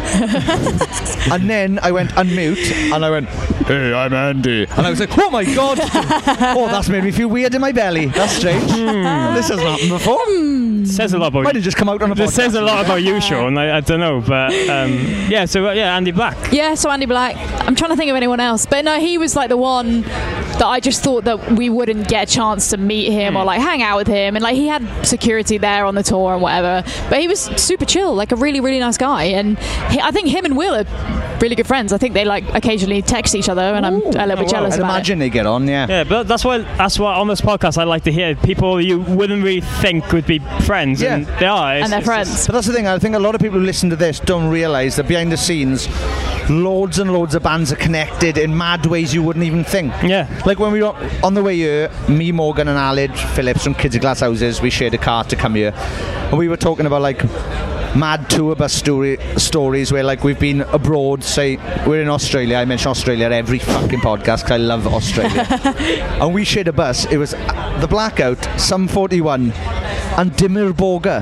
And then I went unmute, and I went, "Hey, I'm Andy," and I was like, "Oh my god! Oh, that's made me feel weird in my belly. That's strange. This hasn't happened before." Says a lot about. Might have just come out on a This podcast. says a lot about you, Sean. I, I don't know, but um, yeah. So uh, yeah, Andy Black. Yeah, so Andy Black. I'm trying to think of anyone else, but no, he was like the one that I just thought that we wouldn't get a chance to meet him or like hang out with him, and like he had security there on the tour and whatever. But he was super chill, like a really, really nice guy, and he, I think him and Will are really good friends. I think they like occasionally text each other, and I'm a little bit jealous I'd about imagine it. they get on, yeah. Yeah, but that's why that's why on this podcast I like to hear people you wouldn't really think would be friends, Yeah. and they are. It's- And they're it's friends. just- But that's the thing, I think a lot of people who listen to this don't realise that behind the scenes, loads and loads of bands are connected in mad ways you wouldn't even think. Yeah. Like when we were on the way here, me, Morgan and Alid Phillips from Kids of Glass Houses, we shared a car to come here. And we were talking about like mad tour bus story, stories where like we've been abroad, say we're in Australia, I mention Australia every fucking podcast because I love Australia. And we shared a bus, it was the Blackout, Sum forty-one and Dimir Borga,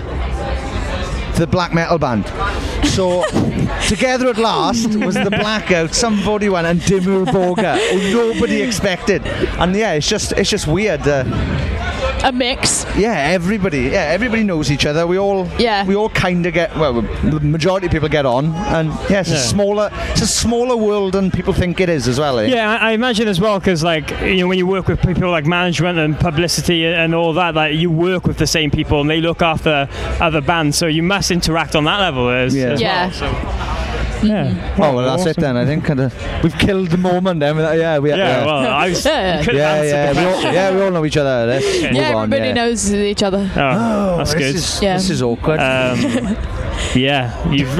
the black metal band. So together at last was the Blackout, Sum forty-one and Dimir Borga, who nobody expected. And yeah, it's just it's just weird. Uh, A mix. yeah, everybody, yeah, everybody knows each other. We all, Yeah. we all kind of get. Well, the majority of people get on, and yeah, it's Yeah. a smaller, it's a smaller world than people think it is as well. Eh? Yeah, I I imagine as well, because like you know when you work with people like management and publicity and all that, like you work with the same people and they look after other bands, so you must interact on that level as, Yeah. as Yeah. well. So, yeah. Oh well, that's it then. I think kind of we've killed the moment. Then. Yeah, we. Yeah, well, I was. Yeah. you could've yeah, answered yeah, the we all, question. yeah, we all know each other. Let's move Yeah, on, everybody yeah. knows each other. Oh, that's this good. Is, Yeah. This is awkward. Um, yeah, you've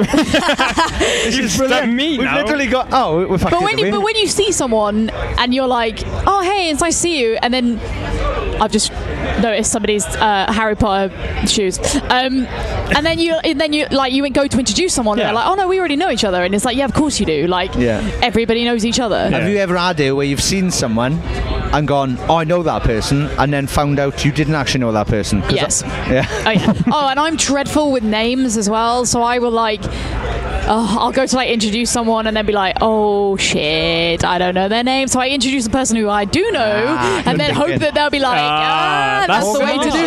this you've is stumped brilliant. me We've now. literally got. Oh, we- we're fucked. But when you, but when you see someone and you're like, oh hey, it's nice to see you, and then I've just noticed somebody's uh, Harry Potter shoes, um, and then you and then you like you go to introduce someone, Yeah. and they're like, oh no, we already know each other, and it's like, yeah, of course you do. Like, Yeah. everybody knows each other. Have you ever had it where you've seen someone and gone, oh, I know that person, and then found out you didn't actually know that person? 'Cause Yes. I- yeah. Oh, yeah. Oh, and I'm dreadful with names as well, so I will like. Oh, I'll go to like introduce someone and then be like, oh shit, I don't know their name. So I introduce the person who I do know, Ah, and then good hope thinking. that they'll be like, Ah, ah, that's, that's the way to do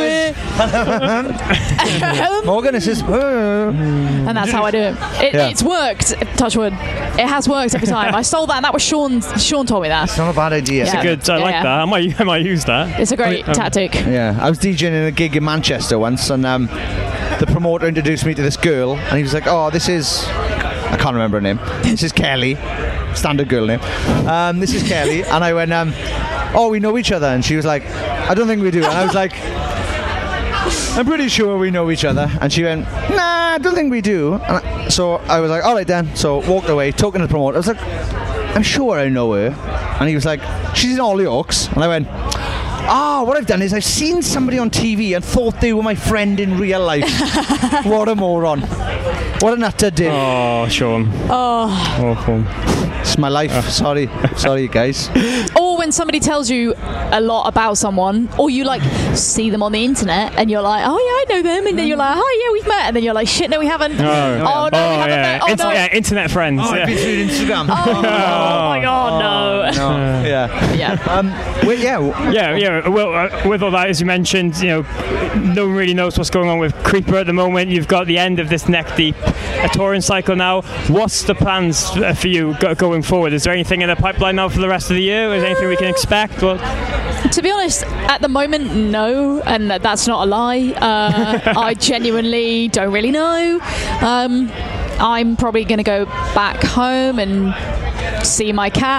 it. Morgan is just. And that's how I do it. it Yeah. It's worked. Touch wood. It has worked every time. I stole that, and that was Sean. Sean told me that. It's not a bad idea. Yeah. Good, I Yeah, like yeah. that. I might, I might use that. It's a great Um, tactic. Yeah, I was DJing in a gig in Manchester once, and um, the promoter introduced me to this girl, and he was like, "Oh, this is." I can't remember her name. This is Kelly. Standard girl name. Um, this is Kelly. And I went, um, oh, we know each other. And she was like, I don't think we do. And I was like, I'm pretty sure we know each other. And she went, nah, I don't think we do. And I, so I was like, all right then. So walked away, talking to the promoter. I was like, I'm sure I know her. And he was like, she's in Hollyoaks. And I went, ah, what I've done is I've seen somebody on T V and thought they were my friend in real life. What a moron. What an utter dick. Oh, Sean. Oh. Awful. It's my life. Sorry. Sorry, guys. Or when somebody tells you a lot about someone, or you like see them on the internet and you're like, oh yeah, I know them, and then you're like, oh yeah, we've met, and then you're like, shit, no, we haven't. Oh, Oh, no, we haven't yeah. met. Oh, Inter- no. yeah, internet friends. Oh, yeah. I've been through Instagram. Oh, my god, no. No. Yeah. Yeah. Um, well, yeah. Yeah, yeah. Well, uh, with all that, as you mentioned, you know, no one really knows what's going on with Creeper at the moment. You've got the end of this Neck Deep a touring cycle now. What's the plans uh, for you go- going forward? Is there anything in the pipeline now for the rest of the year? Is there anything we can expect? Well, To be honest, at the moment, no, and that- that's not a lie. Uh, I genuinely don't really know. Um, I'm probably going to go back home and see my cat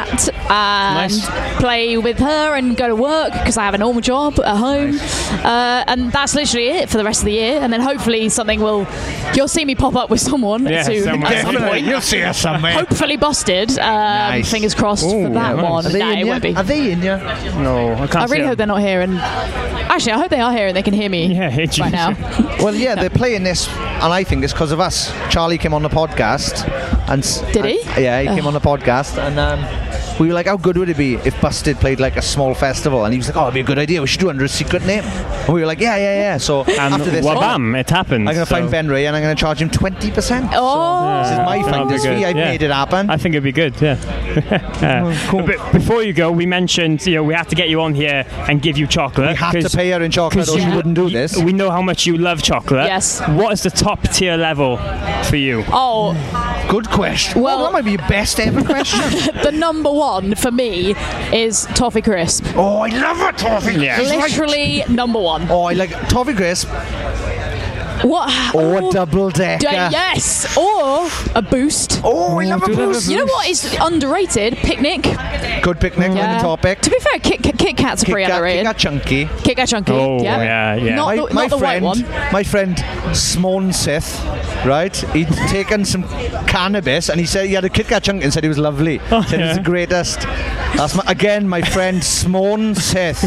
and Nice. play with her and go to work because I have a normal job at home. Uh, and that's literally it for the rest of the year. And then hopefully something will, you'll see me pop up with someone Yeah, soon. somewhere. at some Definitely, point. you'll see us somewhere. Hopefully busted. Um, Nice. Fingers crossed Ooh, for that nice. one. Are they Nah, in it ya? won't be. Are they in ya? No, I can't I really see hope they're not here. And actually, I hope they are here and they can hear me Yeah, hey, right now. Well, yeah, they're playing this, and I think it's because of us. Charlie came on the podcast, and s- Did he? and- yeah, he came on the podcast, and um, we were like, "How good would it be if Busted played like a small festival?" And he was like, "Oh, it'd be a good idea. We should do it under a secret name." And we were like, "Yeah, yeah, yeah." So And after this, well, I'm bam, it happened. going to so. find Ben Ray, and I'm going to charge him twenty percent. Oh. This is my That'll finder's be good, fee. I yeah. made it happen. I think it'd be good, yeah. uh, cool. But before you go, we mentioned, you know, we had to get you on here and give you chocolate. We had to 'cause- pay her in chocolate, 'cause or she you- wouldn't do you- this. We know how much you love chocolate. Yes. What is the top tier level for you? Oh, Good question. Well- Well, that might be your best ever question. the number one for me is Toffee Crisp. Oh, I love it, Toffee. Yeah. It's like- Literally number one. Oh, I like Toffee Crisp What? or oh, double decker. d- yes, or a Boost. Oh, I love a do love a boost. You know what is underrated? Picnic. Good picnic on the topic. To be fair, Kit, Kit, Kit Kats are Kit pretty Kat, Kit underrated. Kat Chunky. Kit Kat Chunky. Oh, yeah, yeah, yeah. Not my, the, my not the friend, white one. my friend Smone Sith, right? He'd taken some cannabis and he said he had a Kit Kat Chunky and said it was lovely. Oh, said it was yeah. the greatest. That's my, again my friend Smone Sith.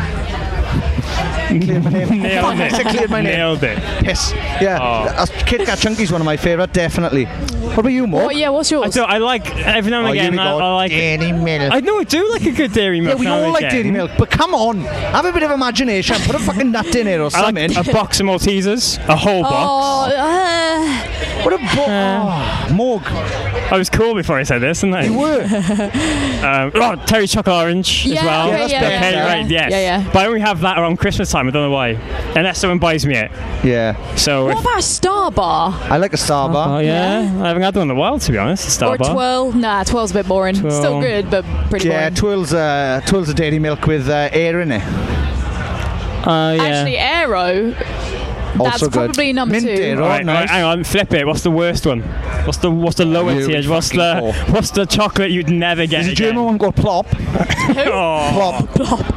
Cleared my name. Nailed I said cleared my it. name. Nailed it. Yes. Yeah. Oh. that's- Kit Kat Chunky's one of my favourite, definitely. What about you, Mo? Oh yeah, what's I, yours? do, I like, every now and Oh, you again, I, got I like... Dairy Milk. I know I do like a good dairy milk. Yeah, we now all and like again. dairy milk, but come on, have a bit of imagination. Put a fucking nut in it or I something. like a box of Maltesers, a whole oh, box. uh, What a bo- oh, Morg. I was cool before I said this, didn't I? You were. Um, oh, Terry chocolate orange yeah, as well. okay, that's yeah, better. yeah, Okay, yeah, right, yes. Yeah, yeah. But I only have that around Christmas time. I don't know why, unless someone buys me it. Yeah. So. What if, about a Star Bar I like a Star Bar. oh yeah? I haven't had one in a while, to be honest. A Star or a Bar. twirl? Nah, twirl's a bit boring. Twirl. Still good, but pretty Yeah, boring. twirl's uh, twirl's a dairy milk with uh, air in it. Uh, yeah. Actually, Aero. That's Also good. probably number Mint two. Aero. Right, nice. right, hang on, flip it. What's the worst one? What's the what's the lower You tier? What's the fucking what's the chocolate you'd never get There's a again? German one called Plop. Oh, Plop.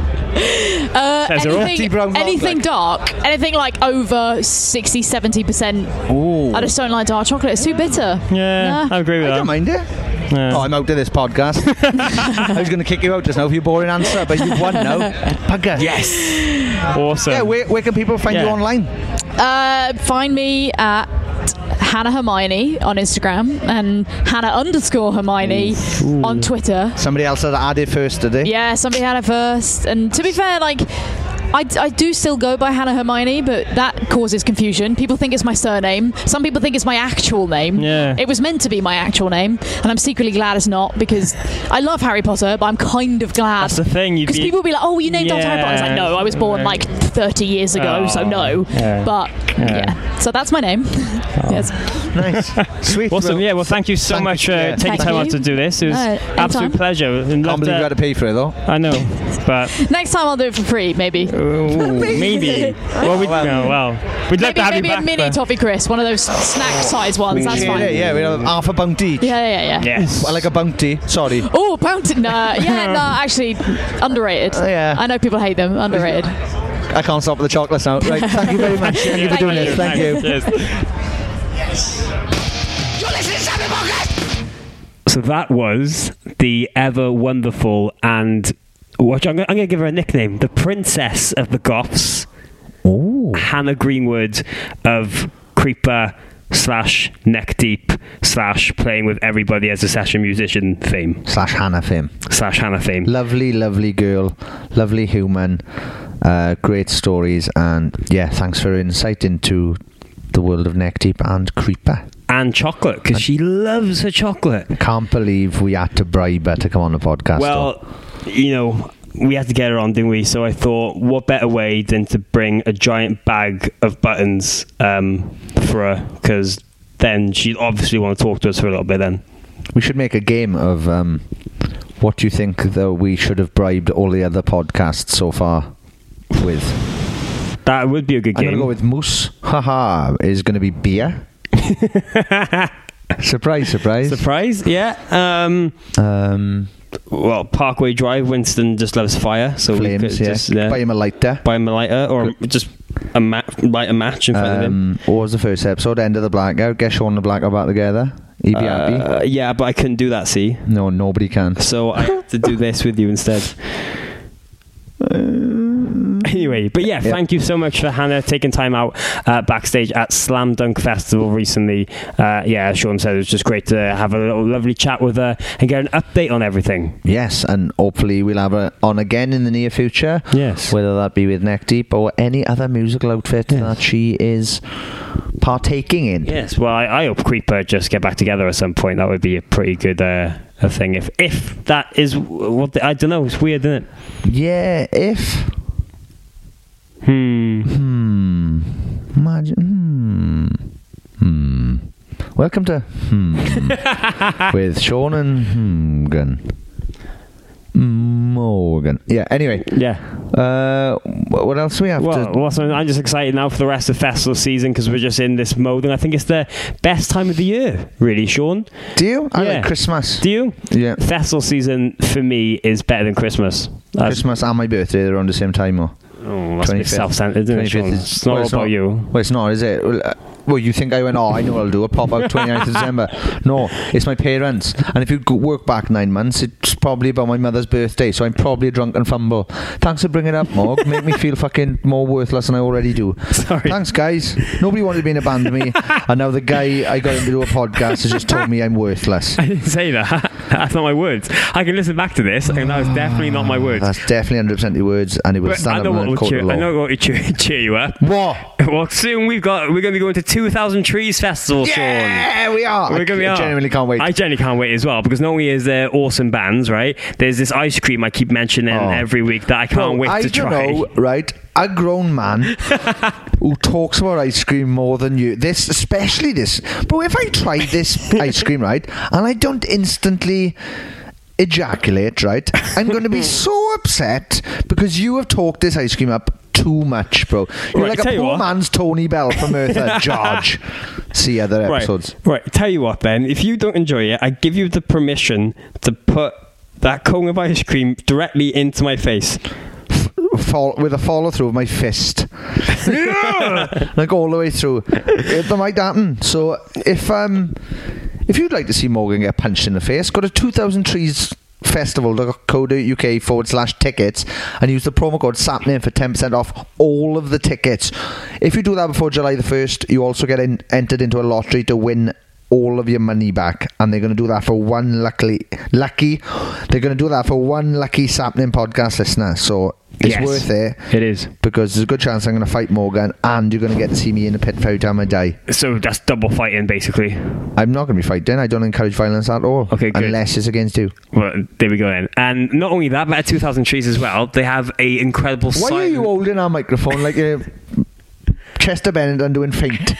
Uh, Says it all. anything, Brown Rock, anything like. dark, anything like over sixty, seventy percent. Ooh. I just don't like dark chocolate. It's too bitter. yeah, Nah. I agree with I that. don't mind it. Yeah. Oh, I'm out of this podcast. I was going to kick you out just now for your boring answer, but you've won now. Bugger. Yes. Awesome. Yeah, where, where can people find Yeah. you online? Uh, find me at Hannah Hermione on Instagram and Hannah underscore Hermione on Twitter. Somebody else had added first today. Yeah, somebody had it first. And to be fair, like, I, I do still go by Hannah Hermione, but that causes confusion. People think it's my surname. Some people think it's my actual name. Yeah. It was meant to be my actual name, and I'm secretly glad it's not, because I love Harry Potter, but I'm kind of glad. That's the thing. You'd Because be, people will be like, oh, you named after Harry Potter. It's like, no, I was born like thirty years ago, so Oh, no. yeah. But, Yeah. yeah. So that's my name. Yes. Nice. Sweet. Awesome. Well, Yeah. Well, thank you so thank much you. for Yeah. taking Thank time out you. to do this. It was No, absolute anytime. pleasure. And Can't loved believe you it. had to pay for it, though. I know, but Next time I'll do it for free, maybe. ooh, maybe. Well, we Well. no, well, we'd love Maybe, to have maybe you a back. mini but- toffee crisp, one of those snack size ones. That's Yeah, fine. yeah, yeah, we have half a bounty each. Yeah, yeah, yeah. Yes. I like a bounty. Sorry. Oh, pound. Nah, yeah, no, actually, underrated. Oh, yeah. I know people hate them. Underrated. I can't stop with the chocolates now. Right, thank you very much. Thank you for Thank doing you. this. Thank you. Cheers. So that was the ever wonderful and what I'm going to give her a nickname, the Princess of the Goths, Ooh. Hannah Greenwood of Creeper slash Neck Deep slash playing with everybody as a session musician fame Slash Hannah fame. slash Hannah fame. Lovely, lovely girl. Lovely human. Uh, great stories. And yeah, thanks for her insight into the world of Neck Deep and Creeper. And chocolate, because she loves her chocolate. Can't believe we had to bribe her to come on the podcast. Well, you know, we had to get her on, didn't we? So I thought, what better way than to bring a giant bag of buttons um, for her, because then she'd obviously want to talk to us for a little bit then. we should make a game of um, what do you think that we should have bribed all the other podcasts so far with. That would be a good I'm game. going to go with Moose. Haha, is going to be beer. Surprise, surprise. Surprise? Yeah. Um, Um, well, Parkway Drive. Winston just loves fire, so Flames, we could yeah. just uh, Buy him a lighter. buy him a lighter, or just a ma- light a match in front of him. Um, what was the first episode? End of the Blackout. Get Sean and the Blackout back together. He'd be happy. Uh, yeah, but I couldn't do that. See, No, nobody can. so I have to do this with you instead. Anyway, but yeah, Yeah. thank you so much for Hannah taking time out uh, backstage at Slam Dunk Festival recently. Uh, yeah, as Sean said, it was just great to have a little lovely chat with her and get an update on everything. Yes, and hopefully we'll have her on again in the near future. Yes. Whether that be with Neck Deep or any other musical outfit Yes. that she is partaking in. Yes, well, I, I hope Creeper just get back together at some point. That would be a pretty good uh, a thing. If if that is what the, I don't know, it's weird, isn't it? Yeah, if. Hmm. Hmm. Imagine. Hmm. Hmm. Welcome to Hmm. with Sean and Hmm. Gun. Morgan. Yeah, anyway. Yeah. Uh, wh- what else do we have Well, to... well, so I'm just excited now for the rest of the festival season because we're just in this mode, and I think it's the best time of the year, really, Sean. Do you? I Yeah. like Christmas. Do you? Yeah. Festival season for me is better than Christmas. That's- Christmas and my birthday, they're around the same time, or? Oh, that's a bit twenty-fifth. self-centered, isn't it, Sean? twenty-fifth is- It's not well, all it's about not- you. Well, it's not, is it? Well, uh, well, you think I went, oh, I know what I'll do. I'll pop out twenty-ninth of December. No, it's my parents. And if you go work back nine months, it's probably about my mother's birthday. So I'm probably a drunken fumble. Thanks for bringing it up, Morg. Make me feel fucking more worthless than I already do. Sorry. Thanks, guys. Nobody wanted to be in a band with me. And now the guy I got him to do a podcast has just told me I'm worthless. I didn't say that. That's not my words. I can listen back to this, and that was definitely not my words. That's definitely one hundred percent your words, and it will But stand I up know what in will a court cheer. of law. I know what will cheer, cheer you up. What? Well, soon we've got we're going to be going to two thousand Trees Festival, Sean. Yeah, we are. We're I gonna be genuinely can't wait. I genuinely can't wait as well, because not only is there awesome bands, right? There's this ice cream I keep mentioning Oh. every week that I can't Bro, wait I to don't try. know, right? A grown man who talks about ice cream more than you. This, especially this. Bro, if I tried this ice cream, right, and I don't instantly ejaculate, right, I'm going to be so upset because you have talked this ice cream up too much, bro. You're Right, like a tell you poor what. man's Tony Bell from Eartha George. See other episodes. Right, right. Tell you what, then, if you don't enjoy it, I give you the permission to put that cone of ice cream directly into my face. Fall, with a follow through of my fist, like all the way through. It might happen. So if um if you'd like to see Morgan get punched in the face, go to two thousand trees festival dot co dot uk forward slash tickets and use the promo code SAPNIN for ten percent off all of the tickets. If you do that before July the first, you also get in, entered into a lottery to win all of your money back, and they're going to do that for one lucky lucky they're going to do that for one lucky Sapnin podcast listener. So it's Yes, worth it. It is. Because there's a good chance I'm going to fight Morgan, and you're going to get to see me in the pit for every time I die. So that's double fighting, basically. I'm not going to be fighting. I don't encourage violence at all. Okay, good. Unless it's against you. Well, there we go then. And not only that, but at two thousand Trees as well, they have a incredible Why are silent- you holding our microphone like a Chester Bennington doing faint?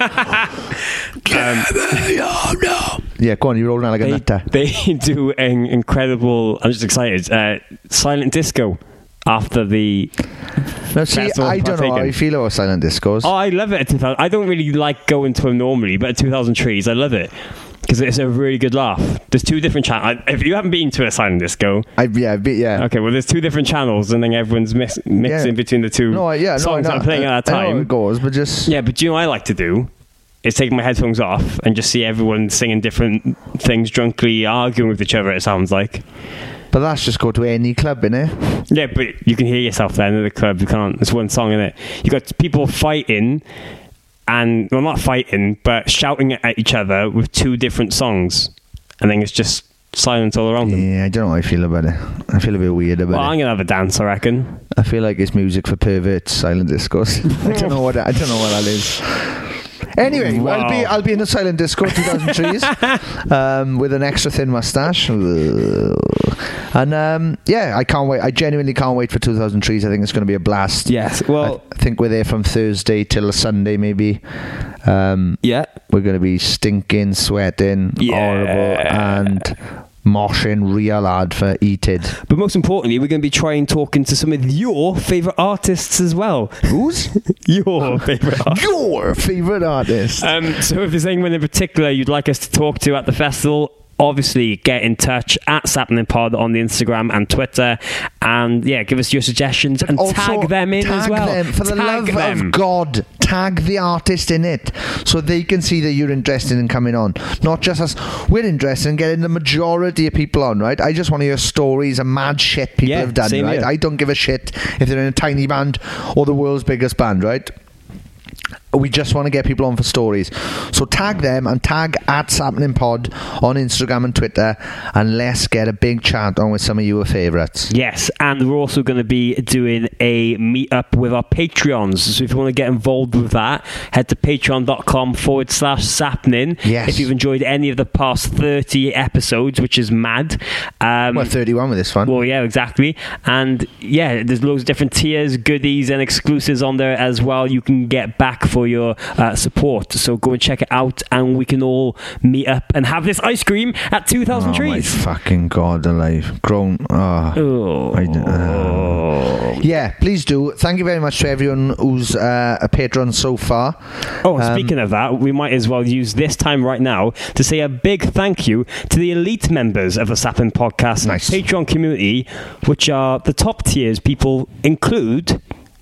Um, Yeah, go on, you're holding out like a they, nutter. they do an incredible, I'm just excited, uh, silent disco after the... Now, see, Festival I don't know how partaken. I feel about silent discos. Oh, I love it at two thousand. I don't really like going to them normally, but at two thousand Trees, I love it. Because it's a really good laugh. There's two different channels. If you haven't been to a silent disco... I, yeah, but yeah. Okay, well, there's two different channels, and then everyone's mix, mixing Yeah. between the two No, I- yeah, no, I songs know, that are playing at that I know how time. it goes, but just... Yeah, but do you know what I like to do? Is take my headphones off and just see everyone singing different things, drunkenly arguing with each other, it sounds like. But that's just go to any club, innit? Yeah, but you can hear yourself then at the club. You can't. It's one song, innit? You got people fighting, and well, not fighting, but shouting at each other with two different songs, and then it's just silence all around them. Yeah, I don't know how I feel about it. I feel a bit weird about Well, I'm it. gonna have a dance, I reckon. I feel like it's music for perverts, silent discos. I don't know what I don't know what that is. Anyway, Wow. I'll be I'll be in a silent disco two thousand trees um, with an extra thin mustache, and um, yeah, I can't wait. I genuinely can't wait for two thousand trees. I think it's going to be a blast. Yes. Well. I think we're there from Thursday till Sunday, maybe. Um, Yeah. we're going to be stinking, sweating, Yeah. horrible, and moshing real hard for eated. But most importantly, we're going to be trying talking to some of your favourite artists as well. Who's Your favourite artists. your favourite artist? Um, so if there's anyone in particular you'd like us to talk to at the festival, obviously get in touch at Sappening Pod on the Instagram and Twitter, and yeah, give us your suggestions But and also tag them in tag as well. them, for the Tag love them. of God, tag the artist in it so they can see that you're interested in coming on. Not just us. We're interested in getting the majority of people on, right? I just want to hear stories and mad shit people Yeah, have done, same right? here. I don't give a shit if they're in a tiny band or the world's biggest band, right? We just want to get people on for stories. So tag them and tag at Sappening Pod on Instagram and Twitter, and let's get a big chat on with some of your favourites. Yes, and we're also going to be doing a meet-up with our Patreons. So if you want to get involved with that, head to patreon.com forward slash Sappening. Yes. If you've enjoyed any of the past thirty episodes, which is mad. Um, Well, thirty-one with this one. Well, yeah, exactly. And yeah, there's loads of different tiers, goodies, and exclusives on there as well. You can get back for your uh, support. So go and check it out, and we can all meet up and have this ice cream at two thousand Oh trees. my fucking God alive. Grown. Oh. Oh. I d- uh. Yeah, please do. Thank you very much to everyone who's uh, a patron so far. Oh, Um, speaking of that, we might as well use this time right now to say a big thank you to the elite members of the Sappening Podcast Nice. Patreon community, which are the top tiers. People include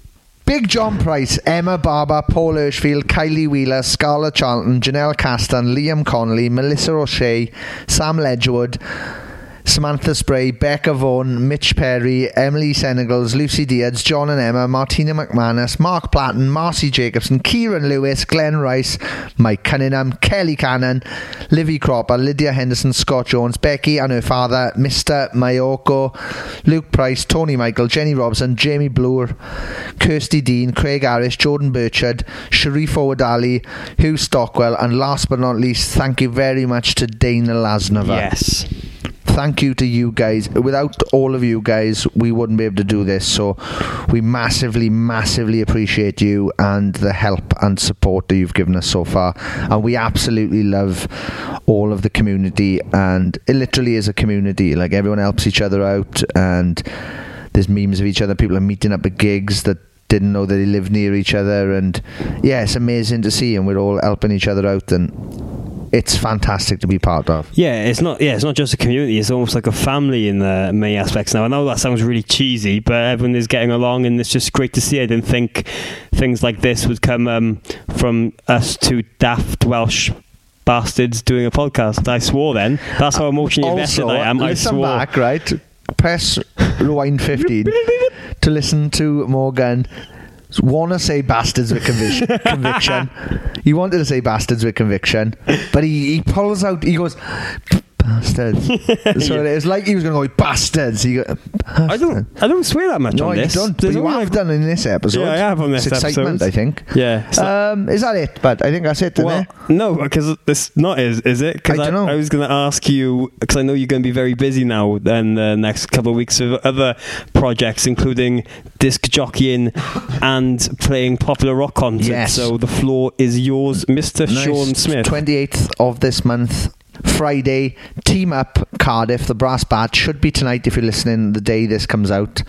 Big John Price, Emma Barber, Paul Hirschfield, Kylie Wheeler, Scarlett Charlton, Janelle Castan, Liam Connolly, Melissa O'Shea, Sam Ledgewood, Samantha Spray, Becca Vaughan, Mitch Perry, Emily Senegals, Lucy Diaz, John and Emma, Martina McManus, Mark Platten, Marcy Jacobson, Kieran Lewis, Glenn Rice, Mike Cunningham, Kelly Cannon, Livy Cropper, Lydia Henderson, Scott Jones, Becky and her father, Mister Mayoko, Luke Price, Tony Michael, Jenny Robson, Jamie Bloor, Kirsty Dean, Craig Harris, Jordan Burchard, Sharif Owadali, Hugh Stockwell, and last but not least, thank you very much to Dana Lasnova. yes. Thank you to you guys. Without all of you guys, we wouldn't be able to do this. So we massively, massively appreciate you and the help and support that you've given us so far. And we absolutely love all of the community. And it literally is a community. Like, everyone helps each other out. And there's memes of each other. People are meeting up at gigs that didn't know that they lived near each other. And yeah, it's amazing to see. And we're all helping each other out. And it's fantastic to be part of. Yeah, it's not. Yeah, it's not just a community. It's almost like a family in uh, many aspects. Now, I know that sounds really cheesy, but everyone is getting along, and it's just great to see. I didn't think things like this would come um, from us two daft Welsh bastards doing a podcast. I swore then. That's how emotionally invested Also, I am. I listen swore. back, right? Press rewind fifteen to listen to Morgan want to say bastards with convic- conviction. He wanted to say bastards with conviction, but he, he pulls out, he goes, bastards. So it's like he was going to go, bastards. He go, I don't. I don't swear that much no, on you this. don't. There's But you only have like- done in this episode. Yeah, I have on this it's excitement, episode. I think. Yeah. it's not- Um, is that it? But I think that's it, isn't well, it? no, because it's not. Is is it? Because I I, don't know. I was going to ask you, because I know you're going to be very busy now. Then the next couple of weeks with other projects, including disc jockeying and playing popular rock concerts. Yes. So the floor is yours, Mister Nice. Sean Smith. twenty-eighth of this month, Friday, Team Up Cardiff, the brass bat. Should be tonight if you're listening the day this comes out.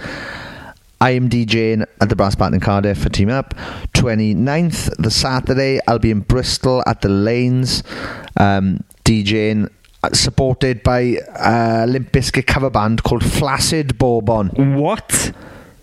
I am DJing at the Brass Bat in Cardiff for Team Up. twenty-ninth, the Saturday, I'll be in Bristol at the Lanes, um, DJing, supported by a Limp Bizkit cover band called Flaccid Bourbon. What?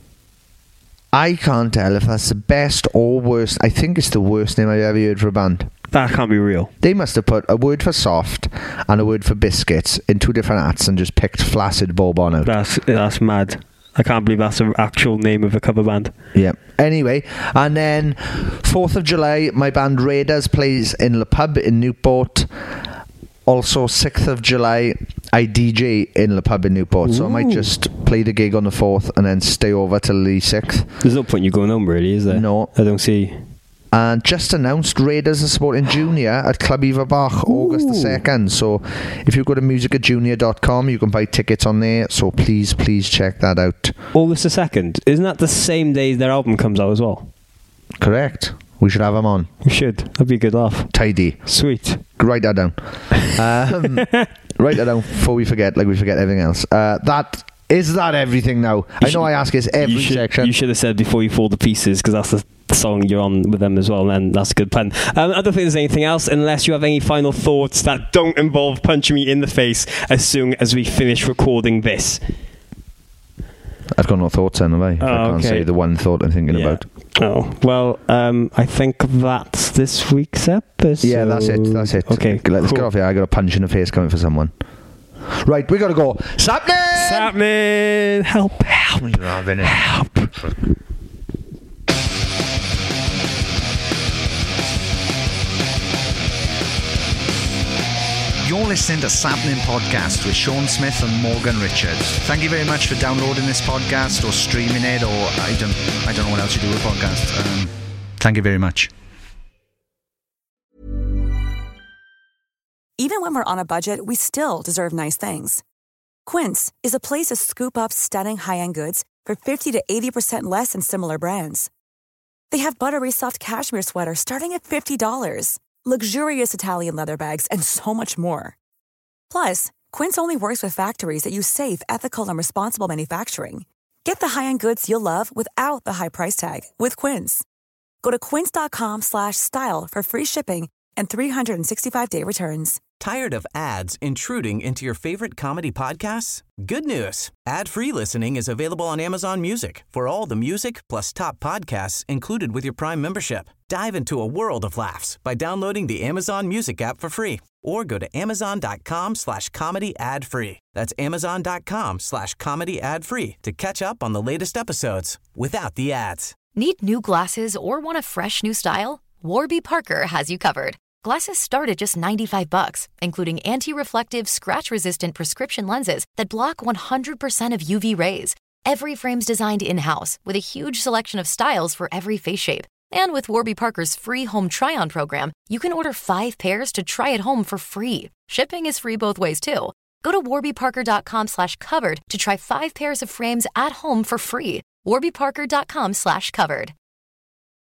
I can't tell if that's the best or worst. I think it's the worst name I've ever heard for a band. That can't be real. They must have put a word for soft and a word for biscuits in two different hats and just picked Flaccid Bourbon out. That's that's mad. I can't believe that's the actual name of a cover band. Yeah. Anyway, and then fourth of July, my band Raiders plays in Le Pub in Newport. Also, sixth of July, I D J in Le Pub in Newport. So I might Ooh. just play the gig on the fourth and then stay over till the sixth. There's no point in you going home, really, is there? No. I don't see. And just announced Raiders are supporting Junior at Club Eva Bach August the second. So if you go to music at junior dot com, you can buy tickets on there. So please, please check that out. August the second. Isn't that the same day their album comes out as well? Correct. We should have them on. We should. That'd be a good laugh. Tidy. Sweet. Write that down. Um, write that down before we forget, like we forget everything else. Uh, that is that everything now. You I know should- I ask this every you should, section. You should have said before you fall to pieces, because that's the song you're on with them as well, and that's a good pun. Um, I don't think there's anything else, unless you have any final thoughts that don't involve punching me in the face as soon as we finish recording this. I've got no thoughts then, have I? If Oh, I can't okay. say the one thought I'm thinking Yeah. about. Oh, well, um, I think that's this week's episode. Yeah, that's it. That's it. Okay, Let's cool. get off here. I got a punch in the face coming for someone. Right, we got to go. Sapnin! Sapnin! Help, help. You're having it. Help. You're listening to Sapnin Podcast with Sean Smith and Morgan Richards. Thank you very much for downloading this podcast or streaming it, or I don't, I don't know what else you do with podcasts. Um, thank you very much. Even when we're on a budget, we still deserve nice things. Quince is a place to scoop up stunning high-end goods for fifty to eighty percent less than similar brands. They have buttery soft cashmere sweaters starting at fifty dollars, luxurious Italian leather bags, and so much more. Plus, Quince only works with factories that use safe, ethical, and responsible manufacturing. Get the high-end goods you'll love without the high price tag with Quince. Go to quince.com slash style for free shipping and three sixty-five day returns. Tired of ads intruding into your favorite comedy podcasts? Good news. Ad-free listening is available on Amazon Music for all the music plus top podcasts included with your Prime membership. Dive into a world of laughs by downloading the Amazon Music app for free or go to amazon.com slash comedy ad free. That's amazon.com slash comedy ad free to catch up on the latest episodes without the ads. Need new glasses or want a fresh new style? Warby Parker has you covered. Glasses start at just ninety-five bucks, including anti-reflective, scratch-resistant prescription lenses that block one hundred percent of U V rays. Every frame's designed in-house with a huge selection of styles for every face shape. And with Warby Parker's free home try-on program, you can order five pairs to try at home for free. Shipping is free both ways, too. Go to warbyparker.com slash covered to try five pairs of frames at home for free. warbyparker.com slash covered.